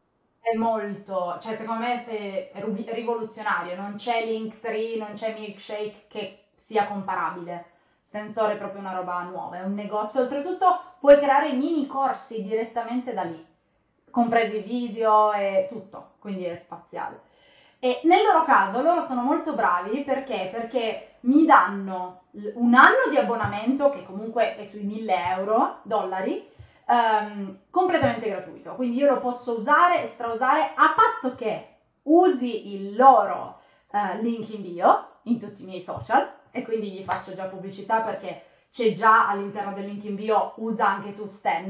[SPEAKER 2] è molto, cioè secondo me è rivoluzionario, non c'è Linktree, non c'è Milkshake che sia comparabile. Sensore è proprio una roba nuova, è un negozio, oltretutto puoi creare mini corsi direttamente da lì, compresi video e tutto, quindi è spaziale. E nel loro caso loro sono molto bravi perché mi danno un anno di abbonamento che comunque è sui 1000 euro, dollari, completamente gratuito, quindi io lo posso usare e strausare a patto che usi il loro link in bio in tutti i miei social e quindi gli faccio già pubblicità perché c'è già all'interno del link in bio usa anche tu Stan,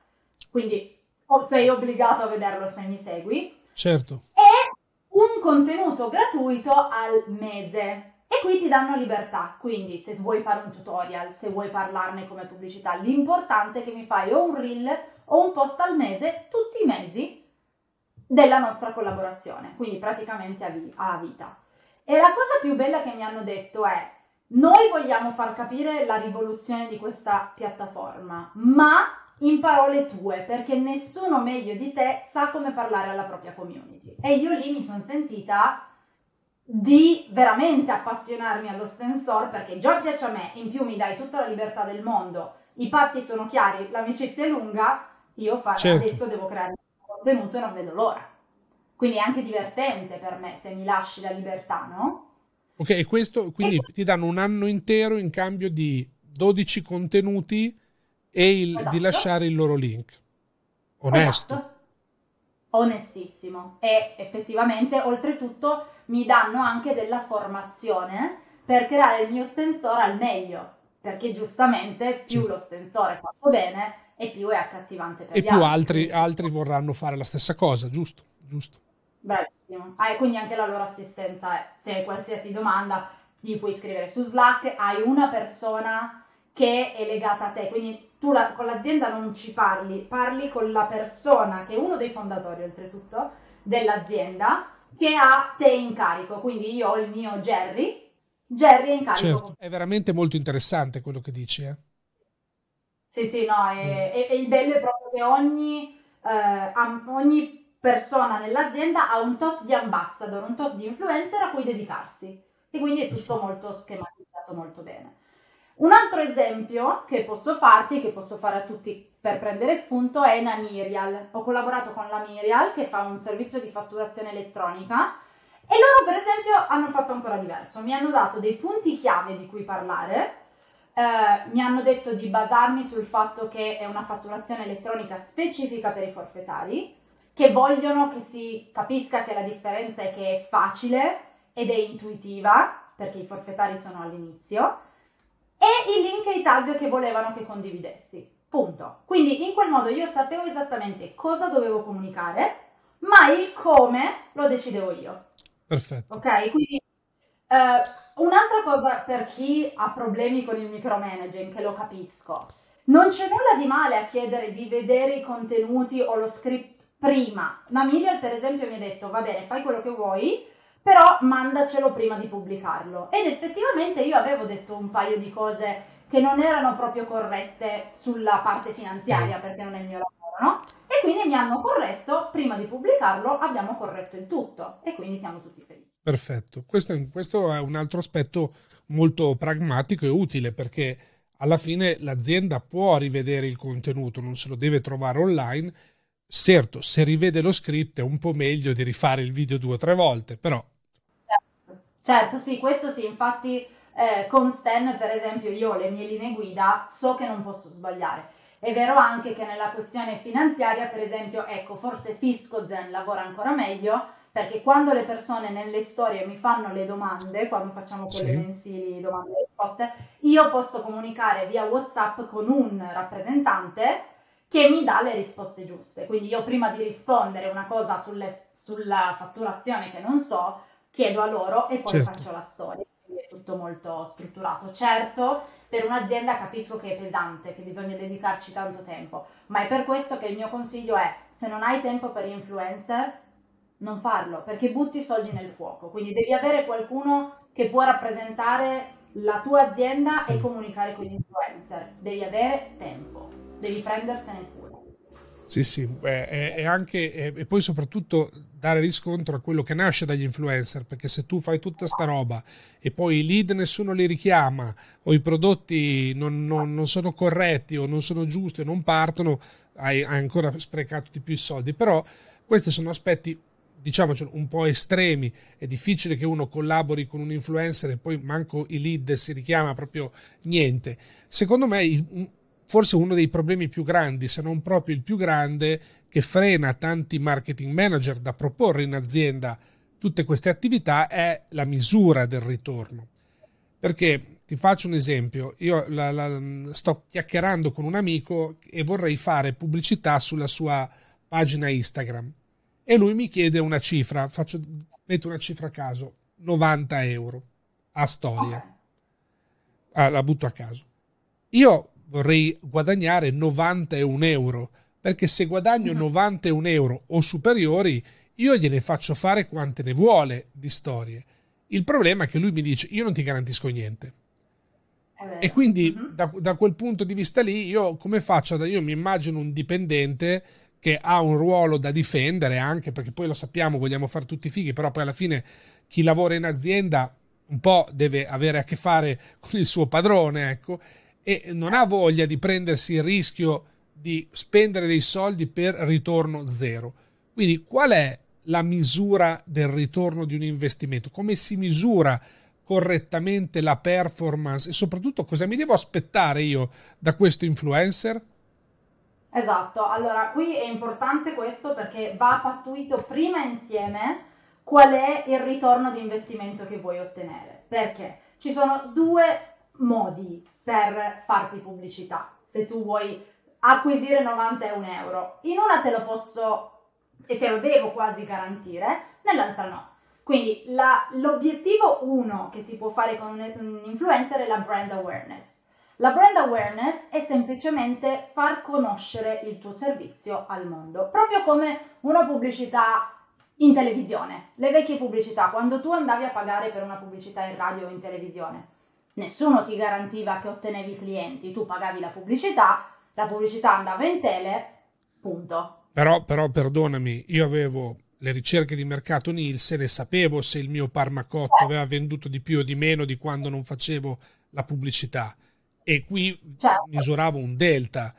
[SPEAKER 2] quindi sei obbligato a vederlo se mi segui,
[SPEAKER 1] Certo.
[SPEAKER 2] e un contenuto gratuito al mese. E qui ti danno libertà, quindi se vuoi fare un tutorial, se vuoi parlarne come pubblicità, l'importante è che mi fai o un reel o un post al mese, tutti i mesi della nostra collaborazione, quindi praticamente a vita. E la cosa più bella che mi hanno detto è: noi vogliamo far capire la rivoluzione di questa piattaforma, ma in parole tue, perché nessuno meglio di te sa come parlare alla propria community. E io lì mi sono sentita di veramente appassionarmi allo Stan Store perché già piace a me, in più mi dai tutta la libertà del mondo, i patti sono chiari, l'amicizia è lunga,
[SPEAKER 1] Certo.
[SPEAKER 2] adesso devo creare un contenuto e non vedo l'ora. Quindi è anche divertente per me se mi lasci la libertà, no?
[SPEAKER 1] Ok, e questo
[SPEAKER 2] E
[SPEAKER 1] quindi ti danno un anno intero in cambio di 12 contenuti e di
[SPEAKER 2] esatto,
[SPEAKER 1] lasciare il loro link. Onesto.
[SPEAKER 2] esatto, onestissimo. E effettivamente, oltretutto, mi danno anche della formazione per creare il mio Stan Store al meglio, perché giustamente più
[SPEAKER 1] Certo.
[SPEAKER 2] lo Stan Store è fatto bene e più è accattivante per
[SPEAKER 1] E
[SPEAKER 2] gli
[SPEAKER 1] più
[SPEAKER 2] altri.
[SPEAKER 1] altri,
[SPEAKER 2] Quindi,
[SPEAKER 1] altri vorranno fare la stessa cosa, giusto? Giusto.
[SPEAKER 2] bravissimo. Ah, e quindi anche la loro assistenza è, se hai qualsiasi domanda, gli puoi scrivere su Slack, hai una persona che è legata a te, quindi tu con l'azienda non ci parli, parli con la persona che è uno dei fondatori oltretutto dell'azienda che ha te in carico, quindi io ho il mio Jerry è in
[SPEAKER 1] Certo.
[SPEAKER 2] carico.
[SPEAKER 1] È veramente molto interessante quello che dici, eh?
[SPEAKER 2] Sì, sì, no, e il bello è proprio che ogni persona nell'azienda ha un tot di ambassador, un tot di influencer a cui dedicarsi e quindi è tutto
[SPEAKER 1] Perfetto.
[SPEAKER 2] molto schematizzato molto bene. Un altro esempio che posso farti, che posso fare a tutti per prendere spunto, è Namirial. Ho collaborato con la Mirial che fa un servizio di fatturazione elettronica e loro per esempio hanno fatto ancora diverso, mi hanno dato dei punti chiave di cui parlare, mi hanno detto di basarmi sul fatto che è una fatturazione elettronica specifica per i forfettari, che vogliono che si capisca che la differenza è che è facile ed è intuitiva, perché i forfettari sono all'inizio, e i link e i tag che volevano che condividessi. Punto. Quindi in quel modo io sapevo esattamente cosa dovevo comunicare, ma il come lo decidevo io.
[SPEAKER 1] Perfetto.
[SPEAKER 2] Ok? Quindi un'altra cosa per chi ha problemi con il micromanaging, che lo capisco, non c'è nulla di male a chiedere di vedere i contenuti o lo script prima. Namiriel per esempio mi ha detto: va bene, fai quello che vuoi, però mandacelo prima di pubblicarlo. Ed effettivamente io avevo detto un paio di cose che non erano proprio corrette sulla parte finanziaria, perché non è il mio lavoro, no? E quindi mi hanno corretto, prima di pubblicarlo abbiamo corretto il tutto e quindi siamo tutti felici.
[SPEAKER 1] Perfetto. Questo è un altro aspetto molto pragmatico e utile, perché alla fine l'azienda può rivedere il contenuto, non se lo deve trovare online. Certo, se rivede lo script è un po' meglio di rifare il video 2 o 3 volte, però
[SPEAKER 2] Certo, sì, questo sì, infatti con Stan per esempio io ho le mie linee guida, so che non posso sbagliare. È vero anche che nella questione finanziaria, per esempio, ecco, forse Fiscogen lavora ancora meglio, perché quando le persone nelle storie mi fanno le domande, quando facciamo quelle
[SPEAKER 1] sì,
[SPEAKER 2] mensili domande e risposte, io posso comunicare via WhatsApp con un rappresentante che mi dà le risposte giuste. Quindi io prima di rispondere una cosa sulla fatturazione che non so, chiedo a loro e poi
[SPEAKER 1] certo.
[SPEAKER 2] faccio la storia. Quindi è tutto molto strutturato. Certo, per un'azienda capisco che è pesante, che bisogna dedicarci tanto tempo, ma è per questo che il mio consiglio è: se non hai tempo per influencer, non farlo, perché butti soldi nel fuoco. Quindi devi avere qualcuno che può rappresentare la tua azienda e
[SPEAKER 1] Sì.
[SPEAKER 2] comunicare con gli influencer. Devi avere tempo, devi prendertene cura.
[SPEAKER 1] Sì, sì, è anche e poi soprattutto dare riscontro a quello che nasce dagli influencer, perché se tu fai tutta sta roba e poi i lead nessuno li richiama o i prodotti non sono corretti o non sono giusti o non partono, hai ancora sprecato di più i soldi. Però questi sono aspetti, diciamocelo, un po' estremi. È difficile che uno collabori con un influencer e poi manco i lead si richiama proprio niente. Secondo me forse uno dei problemi più grandi, se non proprio il più grande, che frena tanti marketing manager da proporre in azienda tutte queste attività è la misura del ritorno. Perché ti faccio un esempio, io sto chiacchierando con un amico e vorrei fare pubblicità sulla sua pagina Instagram e lui mi chiede una cifra, metto una cifra a caso, 90 euro a
[SPEAKER 2] Ok.
[SPEAKER 1] storia. La butto a caso. Io vorrei guadagnare 91 euro, perché se guadagno
[SPEAKER 2] Mhm.
[SPEAKER 1] 91 euro o superiori, io gliene faccio fare quante ne vuole di storie. Il problema è che lui mi dice: io non ti garantisco niente.
[SPEAKER 2] È
[SPEAKER 1] E
[SPEAKER 2] vero.
[SPEAKER 1] quindi
[SPEAKER 2] Mhm.
[SPEAKER 1] da quel punto di vista lì, io come faccio? Io mi immagino un dipendente che ha un ruolo da difendere, anche perché poi lo sappiamo, vogliamo fare tutti i fighi, però poi alla fine chi lavora in azienda un po' deve avere a che fare con il suo padrone, ecco, e non ha voglia di prendersi il rischio di spendere dei soldi per ritorno zero. Quindi qual è la misura del ritorno di un investimento? Come si misura correttamente la performance e soprattutto cosa mi devo aspettare io da questo influencer?
[SPEAKER 2] Esatto, allora qui è importante questo perché va pattuito prima insieme qual è il ritorno di investimento che vuoi ottenere. Perché ci sono due modi per farti pubblicità. Se tu vuoi acquisire 91 euro, in una te lo posso e te lo devo quasi garantire, nell'altra no. Quindi l'obiettivo 1 che si può fare con un influencer è la brand awareness. La brand awareness è semplicemente far conoscere il tuo servizio al mondo, proprio come una pubblicità in televisione. Le vecchie pubblicità, quando tu andavi a pagare per una pubblicità in radio o in televisione, nessuno ti garantiva che ottenevi clienti, tu pagavi la pubblicità andava in tele, punto.
[SPEAKER 1] Però perdonami, io avevo le ricerche di mercato Nielsen e sapevo se il mio Parmacotto aveva venduto di più o di meno di quando non facevo la pubblicità, e qui
[SPEAKER 2] Certo.
[SPEAKER 1] misuravo un delta.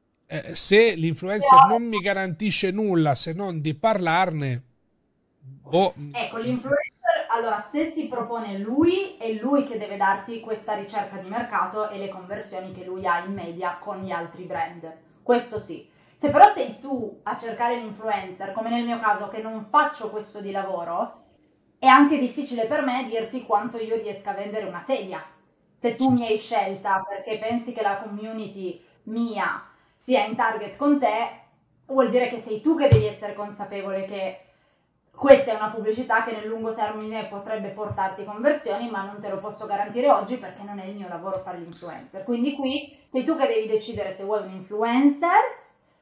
[SPEAKER 1] Se l'influencer non mi garantisce nulla se non di parlarne, boh,
[SPEAKER 2] Ecco, l'influencer, allora, se si propone lui, è lui che deve darti questa ricerca di mercato e le conversioni che lui ha in media con gli altri brand. Questo sì. Se però sei tu a cercare l'influencer, come nel mio caso che non faccio questo di lavoro, è anche difficile per me dirti quanto io riesca a vendere una sedia. Se tu mi
[SPEAKER 1] certo,
[SPEAKER 2] hai scelta perché pensi che la community mia sia in target con te, vuol dire che sei tu che devi essere consapevole che questa è una pubblicità che nel lungo termine potrebbe portarti conversioni, ma non te lo posso garantire oggi perché non è il mio lavoro fare l'influencer. Quindi qui sei tu che devi decidere se vuoi un influencer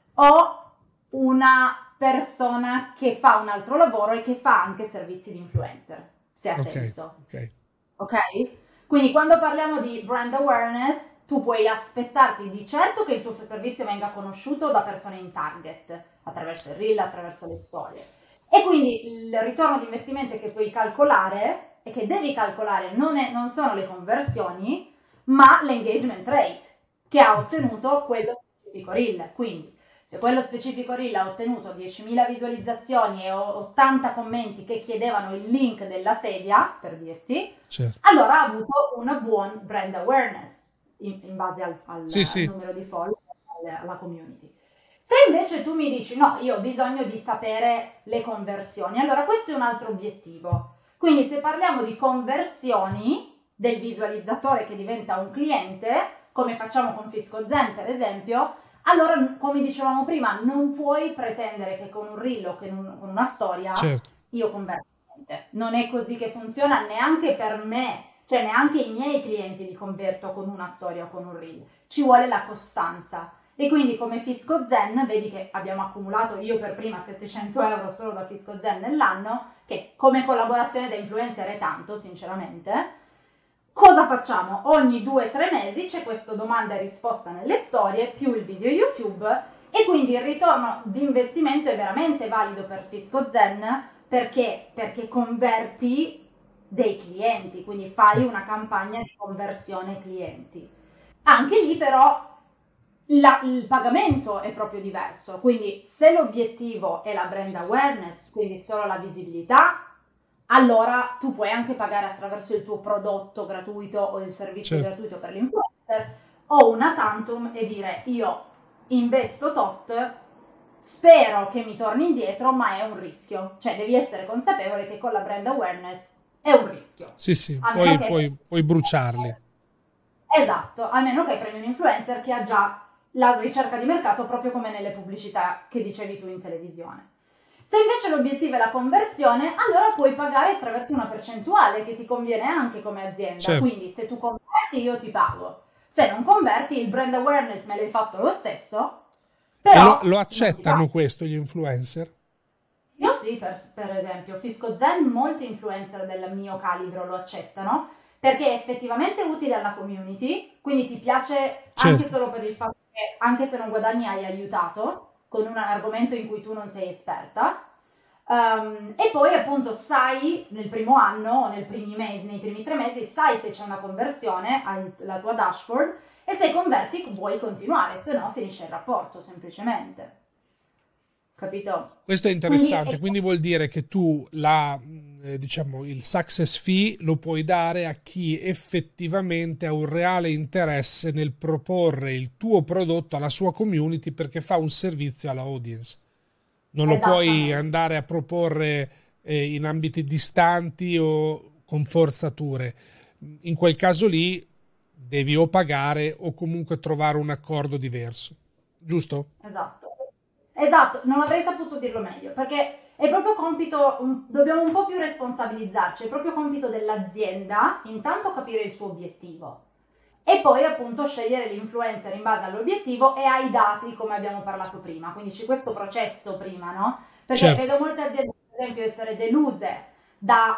[SPEAKER 2] o una persona che fa un altro lavoro e che fa anche servizi di influencer, se ha
[SPEAKER 1] ok,
[SPEAKER 2] senso.
[SPEAKER 1] ok,
[SPEAKER 2] Ok? Quindi quando parliamo di brand awareness, tu puoi aspettarti di certo che il tuo servizio venga conosciuto da persone in target, attraverso il reel, attraverso le storie. E quindi il ritorno di investimento che puoi calcolare e che devi calcolare non sono le conversioni, ma l'engagement rate che ha ottenuto quello specifico reel. Quindi se quello specifico reel ha ottenuto 10.000 visualizzazioni e 80 commenti che chiedevano il link della sedia, per dirti,
[SPEAKER 1] certo.
[SPEAKER 2] allora ha avuto una buon brand awareness in base al numero di follower, alla community. Se invece tu mi dici no, io ho bisogno di sapere le conversioni, allora questo è un altro obiettivo. Quindi se parliamo di conversioni del visualizzatore che diventa un cliente, come facciamo con FiscoZen per esempio, allora come dicevamo prima non puoi pretendere che con un reel o con una storia io converto niente. Non è così che funziona neanche per me, cioè neanche i miei clienti li converto con una storia o con un reel. Ci vuole la costanza. E quindi come FiscoZen, vedi che abbiamo accumulato io per prima 700 euro solo da FiscoZen nell'anno, che come collaborazione da influencer è tanto, sinceramente. Cosa facciamo? Ogni 2-3 mesi c'è questo domanda e risposta nelle storie, più il video YouTube, e quindi il ritorno di investimento è veramente valido per FiscoZen perché converti dei clienti, quindi fai una campagna di conversione clienti. Anche lì però il pagamento è proprio diverso, quindi se l'obiettivo è la brand awareness, quindi solo la visibilità, allora tu puoi anche pagare attraverso il tuo prodotto gratuito o il servizio gratuito per l'influencer o una tantum e dire io investo tot, spero che mi torni indietro, ma è un rischio, cioè devi essere consapevole che con la brand awareness è un rischio.
[SPEAKER 1] Sì, puoi bruciarli.
[SPEAKER 2] Esatto, a meno che prendi un influencer che ha già la ricerca di mercato proprio come nelle pubblicità che dicevi tu in televisione. Se invece l'obiettivo è la conversione, allora puoi pagare attraverso una percentuale che ti conviene anche come azienda. Quindi se tu converti io ti pago, se non converti il brand awareness me l'hai fatto lo stesso, però
[SPEAKER 1] lo accettano questo gli influencer?
[SPEAKER 2] Io sì, per esempio FiscoZen molti influencer del mio calibro lo accettano perché è effettivamente utile alla community, quindi ti piace anche solo per il fatto che anche se non guadagni hai aiutato con un argomento in cui tu non sei esperta, e poi appunto sai nel primo anno o nei primi 3 mesi sai se c'è una conversione, hai la tua dashboard e se converti vuoi continuare, se no finisce il rapporto semplicemente. Capito?
[SPEAKER 1] Questo è interessante, quindi vuol dire che tu il success fee lo puoi dare a chi effettivamente ha un reale interesse nel proporre il tuo prodotto alla sua community perché fa un servizio alla audience. Non lo puoi andare a proporre in ambiti distanti o con forzature. In quel caso lì devi o pagare o comunque trovare un accordo diverso. Giusto?
[SPEAKER 2] Esatto, non avrei saputo dirlo meglio, perché è proprio compito, dobbiamo un po' più responsabilizzarci, è proprio compito dell'azienda intanto capire il suo obiettivo e poi appunto scegliere l'influencer in base all'obiettivo e ai dati come abbiamo parlato prima, quindi c'è questo processo prima, no? Perché vedo molte aziende per esempio essere deluse da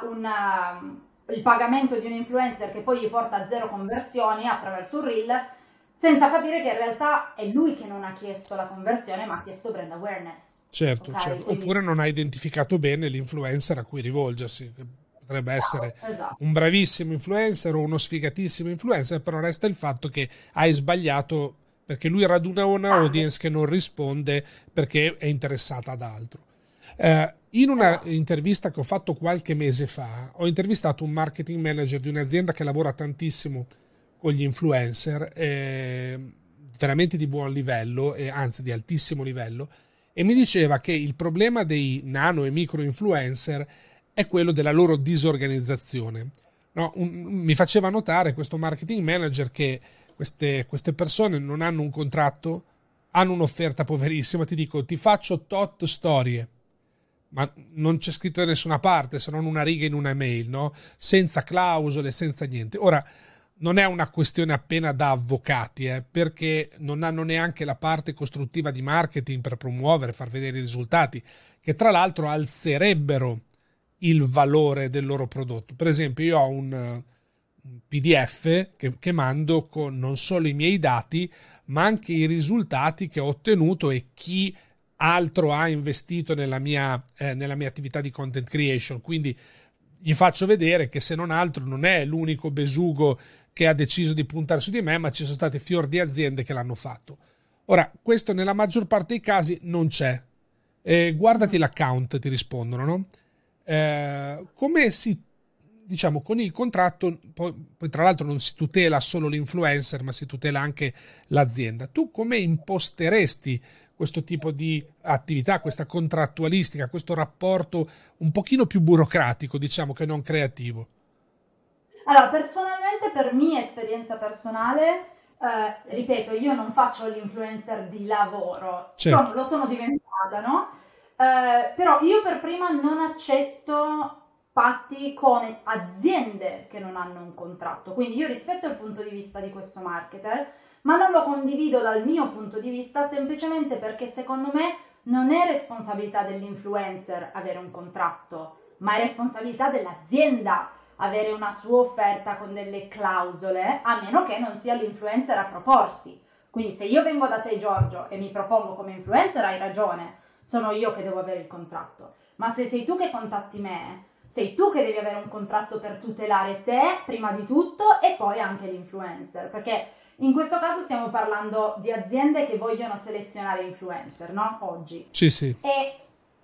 [SPEAKER 2] il pagamento di un influencer che poi gli porta a 0 conversioni attraverso un reel, senza capire che in realtà è lui che non ha chiesto la conversione, ma ha chiesto brand awareness.
[SPEAKER 1] Certo. Quindi oppure non ha identificato bene l'influencer a cui rivolgersi. Potrebbe essere un bravissimo influencer o uno sfigatissimo influencer, però resta il fatto che hai sbagliato perché lui raduna una audience che non risponde perché è interessata ad altro. In una intervista che ho fatto qualche mese fa, ho intervistato un marketing manager di un'azienda che lavora tantissimo con gli influencer, veramente di buon livello, anzi di altissimo livello, e mi diceva che il problema dei nano e micro influencer è quello della loro disorganizzazione. No, mi faceva notare questo marketing manager che queste persone non hanno un contratto, hanno un'offerta poverissima, ti dico ti faccio tot storie, ma non c'è scritto da nessuna parte se non una riga in una mail, no? Senza clausole, senza niente. Ora non è una questione appena da avvocati, perché non hanno neanche la parte costruttiva di marketing per promuovere, far vedere i risultati, che tra l'altro alzerebbero il valore del loro prodotto. Per esempio, io ho un PDF che mando con non solo i miei dati, ma anche i risultati che ho ottenuto e chi altro ha investito nella mia attività di content creation. Quindi gli faccio vedere che, se non altro, non è l'unico besugo che ha deciso di puntare su di me, ma ci sono state fior di aziende che l'hanno fatto. Ora, questo nella maggior parte dei casi non c'è. Guardati l'account, ti rispondono, no? Come si, diciamo, con il contratto, poi tra l'altro non si tutela solo l'influencer, ma si tutela anche l'azienda. Tu come imposteresti questo tipo di attività, questa contrattualistica, questo rapporto un pochino più burocratico, diciamo, che non creativo?
[SPEAKER 2] Allora, personalmente, per mia esperienza personale, ripeto, io non faccio l'influencer di lavoro,
[SPEAKER 1] Certo,
[SPEAKER 2] lo sono diventata, no? Però io per prima non accetto patti con aziende che non hanno un contratto, quindi io rispetto il punto di vista di questo marketer, ma non lo condivido dal mio punto di vista semplicemente perché secondo me non è responsabilità dell'influencer avere un contratto, ma è responsabilità dell'azienda avere una sua offerta con delle clausole, a meno che non sia l'influencer a proporsi. Quindi se io vengo da te, Giorgio, e mi propongo come influencer, hai ragione, sono io che devo avere il contratto. Ma se sei tu che contatti me, sei tu che devi avere un contratto per tutelare te, prima di tutto, e poi anche l'influencer. Perché in questo caso stiamo parlando di aziende che vogliono selezionare influencer, no? Oggi.
[SPEAKER 1] sì, sì,
[SPEAKER 2] E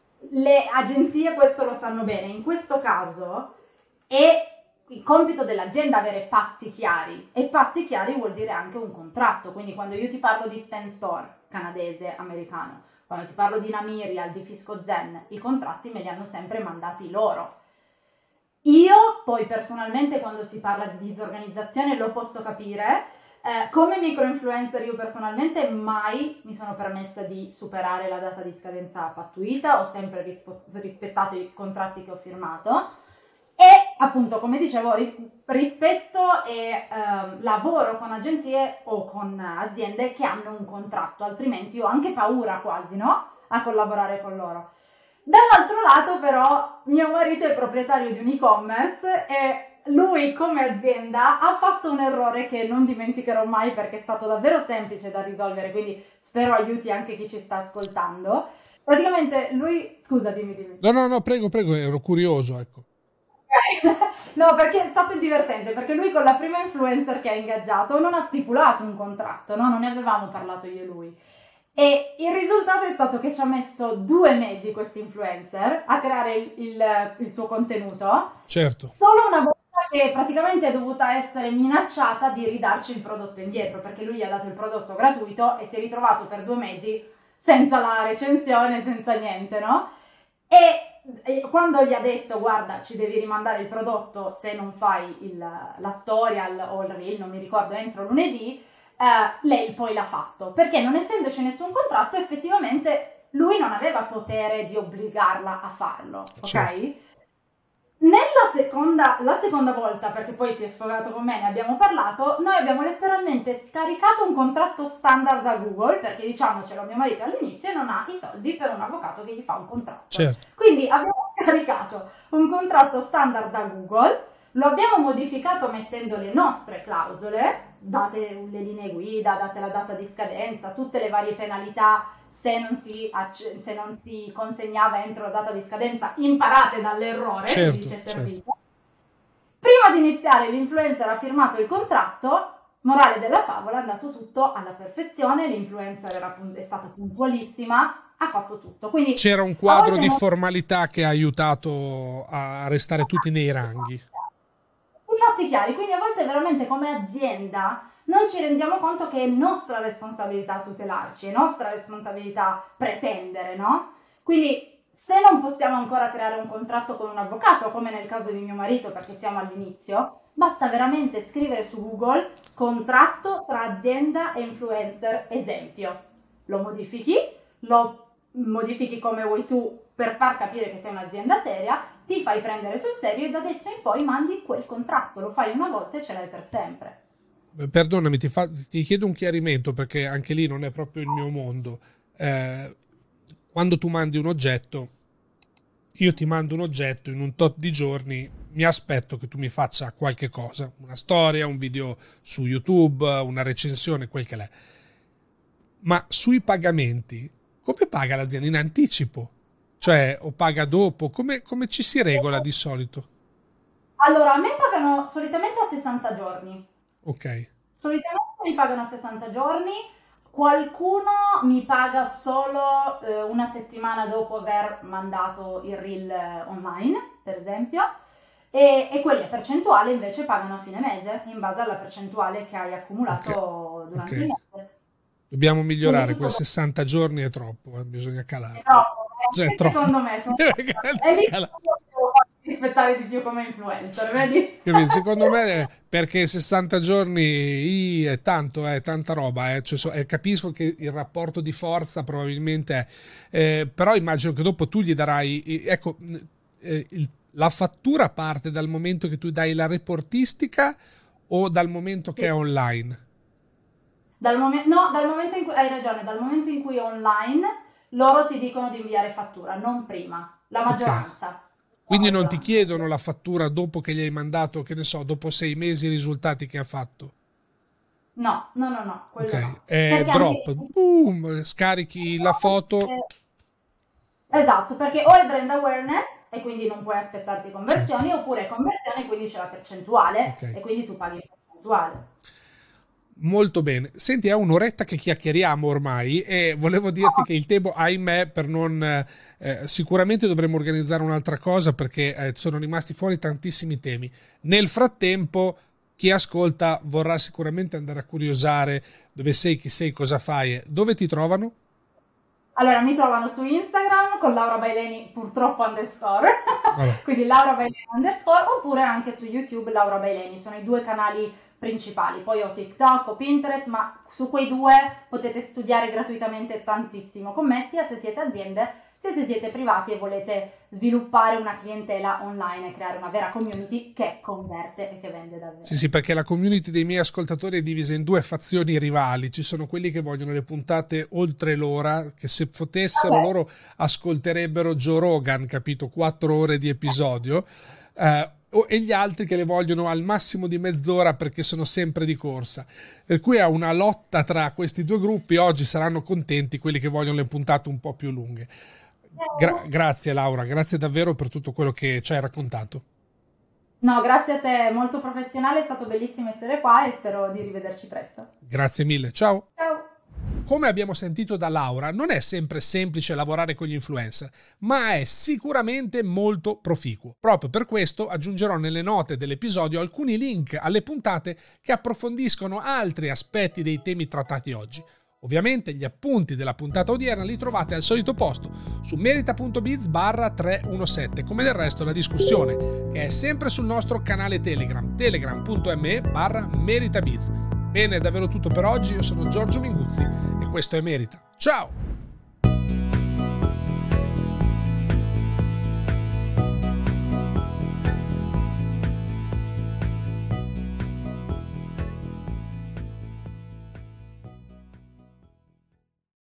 [SPEAKER 2] le agenzie questo lo sanno bene. In questo caso è il compito dell'azienda avere patti chiari, e patti chiari vuol dire anche un contratto. Quindi quando io ti parlo di Stan Store, canadese, americano, quando ti parlo di Namirial, di Fisco Zen, i contratti me li hanno sempre mandati loro. Io poi personalmente, quando si parla di disorganizzazione, lo posso capire. Come microinfluencer io personalmente mai mi sono permessa di superare la data di scadenza pattuita, ho sempre rispettato i contratti che ho firmato. E appunto, come dicevo, rispetto e lavoro con agenzie o con aziende che hanno un contratto, altrimenti ho anche paura quasi, no? A collaborare con loro. Dall'altro lato però mio marito è proprietario di un e-commerce e lui come azienda ha fatto un errore che non dimenticherò mai perché è stato davvero semplice da risolvere, quindi spero aiuti anche chi ci sta ascoltando. Praticamente lui, scusa, dimmi.
[SPEAKER 1] no, no, no, prego, prego, ero curioso, ecco.
[SPEAKER 2] No, perché è stato divertente, perché lui con la prima influencer che ha ingaggiato non ha stipulato un contratto, no? Non ne avevamo parlato io e lui. E il risultato è stato che ci ha messo 2 mesi questo influencer a creare il suo contenuto,
[SPEAKER 1] Certo,
[SPEAKER 2] solo una volta che praticamente è dovuta essere minacciata di ridarci il prodotto indietro, perché lui gli ha dato il prodotto gratuito e si è ritrovato per 2 mesi senza la recensione, senza niente, no? E quando gli ha detto guarda, ci devi rimandare il prodotto se non fai la storia o il reel, non mi ricordo, entro lunedì, lei poi l'ha fatto, perché non essendoci nessun contratto effettivamente lui non aveva potere di obbligarla a farlo, ok?
[SPEAKER 1] certo.
[SPEAKER 2] La seconda volta, perché poi si è sfogato con me, ne abbiamo parlato, noi abbiamo letteralmente scaricato un contratto standard da Google, perché diciamocelo, mio marito all'inizio non ha i soldi per un avvocato che gli fa un contratto.
[SPEAKER 1] Certo.
[SPEAKER 2] Quindi abbiamo scaricato un contratto standard da Google, lo abbiamo modificato mettendo le nostre clausole, date le linee guida, date la data di scadenza, tutte le varie penalità se non si consegnava entro la data di scadenza, imparate dall'errore,
[SPEAKER 1] Certo,
[SPEAKER 2] dice
[SPEAKER 1] certo.
[SPEAKER 2] Servito. Prima di iniziare l'influencer ha firmato il contratto, morale della favola, è andato tutto alla perfezione, l'influencer è stata puntualissima, ha fatto tutto. Quindi
[SPEAKER 1] C'era un quadro di formalità che ha aiutato a restare tutti nei ranghi.
[SPEAKER 2] I fatti chiari, quindi a volte veramente come azienda non ci rendiamo conto che è nostra responsabilità tutelarci, è nostra responsabilità pretendere, no? Quindi se non possiamo ancora creare un contratto con un avvocato, come nel caso di mio marito perché siamo all'inizio, basta veramente scrivere su Google contratto tra azienda e influencer, esempio. Lo modifichi come vuoi tu per far capire che sei un'azienda seria, ti fai prendere sul serio e da adesso in poi mandi quel contratto, lo fai una volta e ce l'hai per sempre.
[SPEAKER 1] Perdonami, ti chiedo un chiarimento perché anche lì non è proprio il mio mondo. Quando tu mandi un oggetto, io ti mando un oggetto, in un tot di giorni mi aspetto che tu mi faccia qualche cosa, una storia, un video su YouTube, una recensione, quel che è. Ma sui pagamenti, come paga l'azienda? In anticipo? Cioè, o paga dopo? Come ci si regola di solito?
[SPEAKER 2] Allora, a me pagano solitamente a 60 giorni.
[SPEAKER 1] Ok.
[SPEAKER 2] Solitamente mi pagano a 60 giorni, qualcuno mi paga solo una settimana dopo aver mandato il reel online, per esempio, e quelli a percentuale invece pagano a fine mese, in base alla percentuale che hai accumulato durante il mese.
[SPEAKER 1] Dobbiamo migliorare,
[SPEAKER 2] Quindi
[SPEAKER 1] quel 60 giorni è troppo, bisogna calare.
[SPEAKER 2] è troppo,
[SPEAKER 1] Cioè, è troppo.
[SPEAKER 2] secondo me. È lì che devo farmi rispettare di più come influencer, vedi?
[SPEAKER 1] Secondo me, perché 60 giorni è tanto, è tanta roba. Cioè, capisco che il rapporto di forza probabilmente è, però immagino che dopo tu gli darai, ecco, la fattura parte dal momento che tu dai la reportistica o dal momento che è online?
[SPEAKER 2] Dal momento in cui hai ragione, dal momento in cui è online, loro ti dicono di inviare fattura, non prima, la maggioranza.
[SPEAKER 1] Okay. Quindi non ti chiedono la fattura dopo che gli hai mandato, che ne so, dopo 6 mesi i risultati che ha fatto?
[SPEAKER 2] No, quello
[SPEAKER 1] Ok,
[SPEAKER 2] no.
[SPEAKER 1] drop, boom, scarichi la foto.
[SPEAKER 2] Esatto, perché o è brand awareness e quindi non puoi aspettarti conversioni, oppure conversioni e quindi c'è la percentuale e quindi tu paghi la percentuale.
[SPEAKER 1] Molto bene. Senti, è un'oretta che chiacchieriamo ormai e volevo dirti che il tempo, ahimè, per non... sicuramente dovremmo organizzare un'altra cosa perché sono rimasti fuori tantissimi temi. Nel frattempo, chi ascolta vorrà sicuramente andare a curiosare dove sei, chi sei, cosa fai. Dove ti trovano?
[SPEAKER 2] Allora, mi trovano su Instagram con Laura Baileni, purtroppo _ quindi Laura Baileni _ oppure anche su YouTube Laura Baileni, sono i 2 canali principali. Poi ho TikTok, ho Pinterest, ma su quei 2 potete studiare gratuitamente tantissimo con me, sia se siete aziende, sia se siete privati e volete sviluppare una clientela online e creare una vera community che converte e che vende davvero.
[SPEAKER 1] Sì, perché la community dei miei ascoltatori è divisa in 2 fazioni rivali. Ci sono quelli che vogliono le puntate oltre l'ora, che se potessero loro ascolterebbero Joe Rogan, capito? 4 ore di episodio. E gli altri che le vogliono al massimo di mezz'ora perché sono sempre di corsa. Per cui è una lotta tra questi 2 gruppi. Oggi saranno contenti quelli che vogliono le puntate un po' più lunghe. Grazie Laura, grazie davvero per tutto quello che ci hai raccontato.
[SPEAKER 2] No, grazie a te, molto professionale, è stato bellissimo essere qua e spero di rivederci presto.
[SPEAKER 1] Grazie mille, ciao.
[SPEAKER 2] Ciao.
[SPEAKER 1] Come abbiamo sentito da Laura, non è sempre semplice lavorare con gli influencer, ma è sicuramente molto proficuo. Proprio per questo aggiungerò nelle note dell'episodio alcuni link alle puntate che approfondiscono altri aspetti dei temi trattati oggi. Ovviamente gli appunti della puntata odierna li trovate al solito posto su merita.biz/317, come del resto la discussione, che è sempre sul nostro canale Telegram, telegram.me/meritabiz. Bene, è davvero tutto per oggi, io sono Giorgio Minguzzi e questo è Merita. Ciao!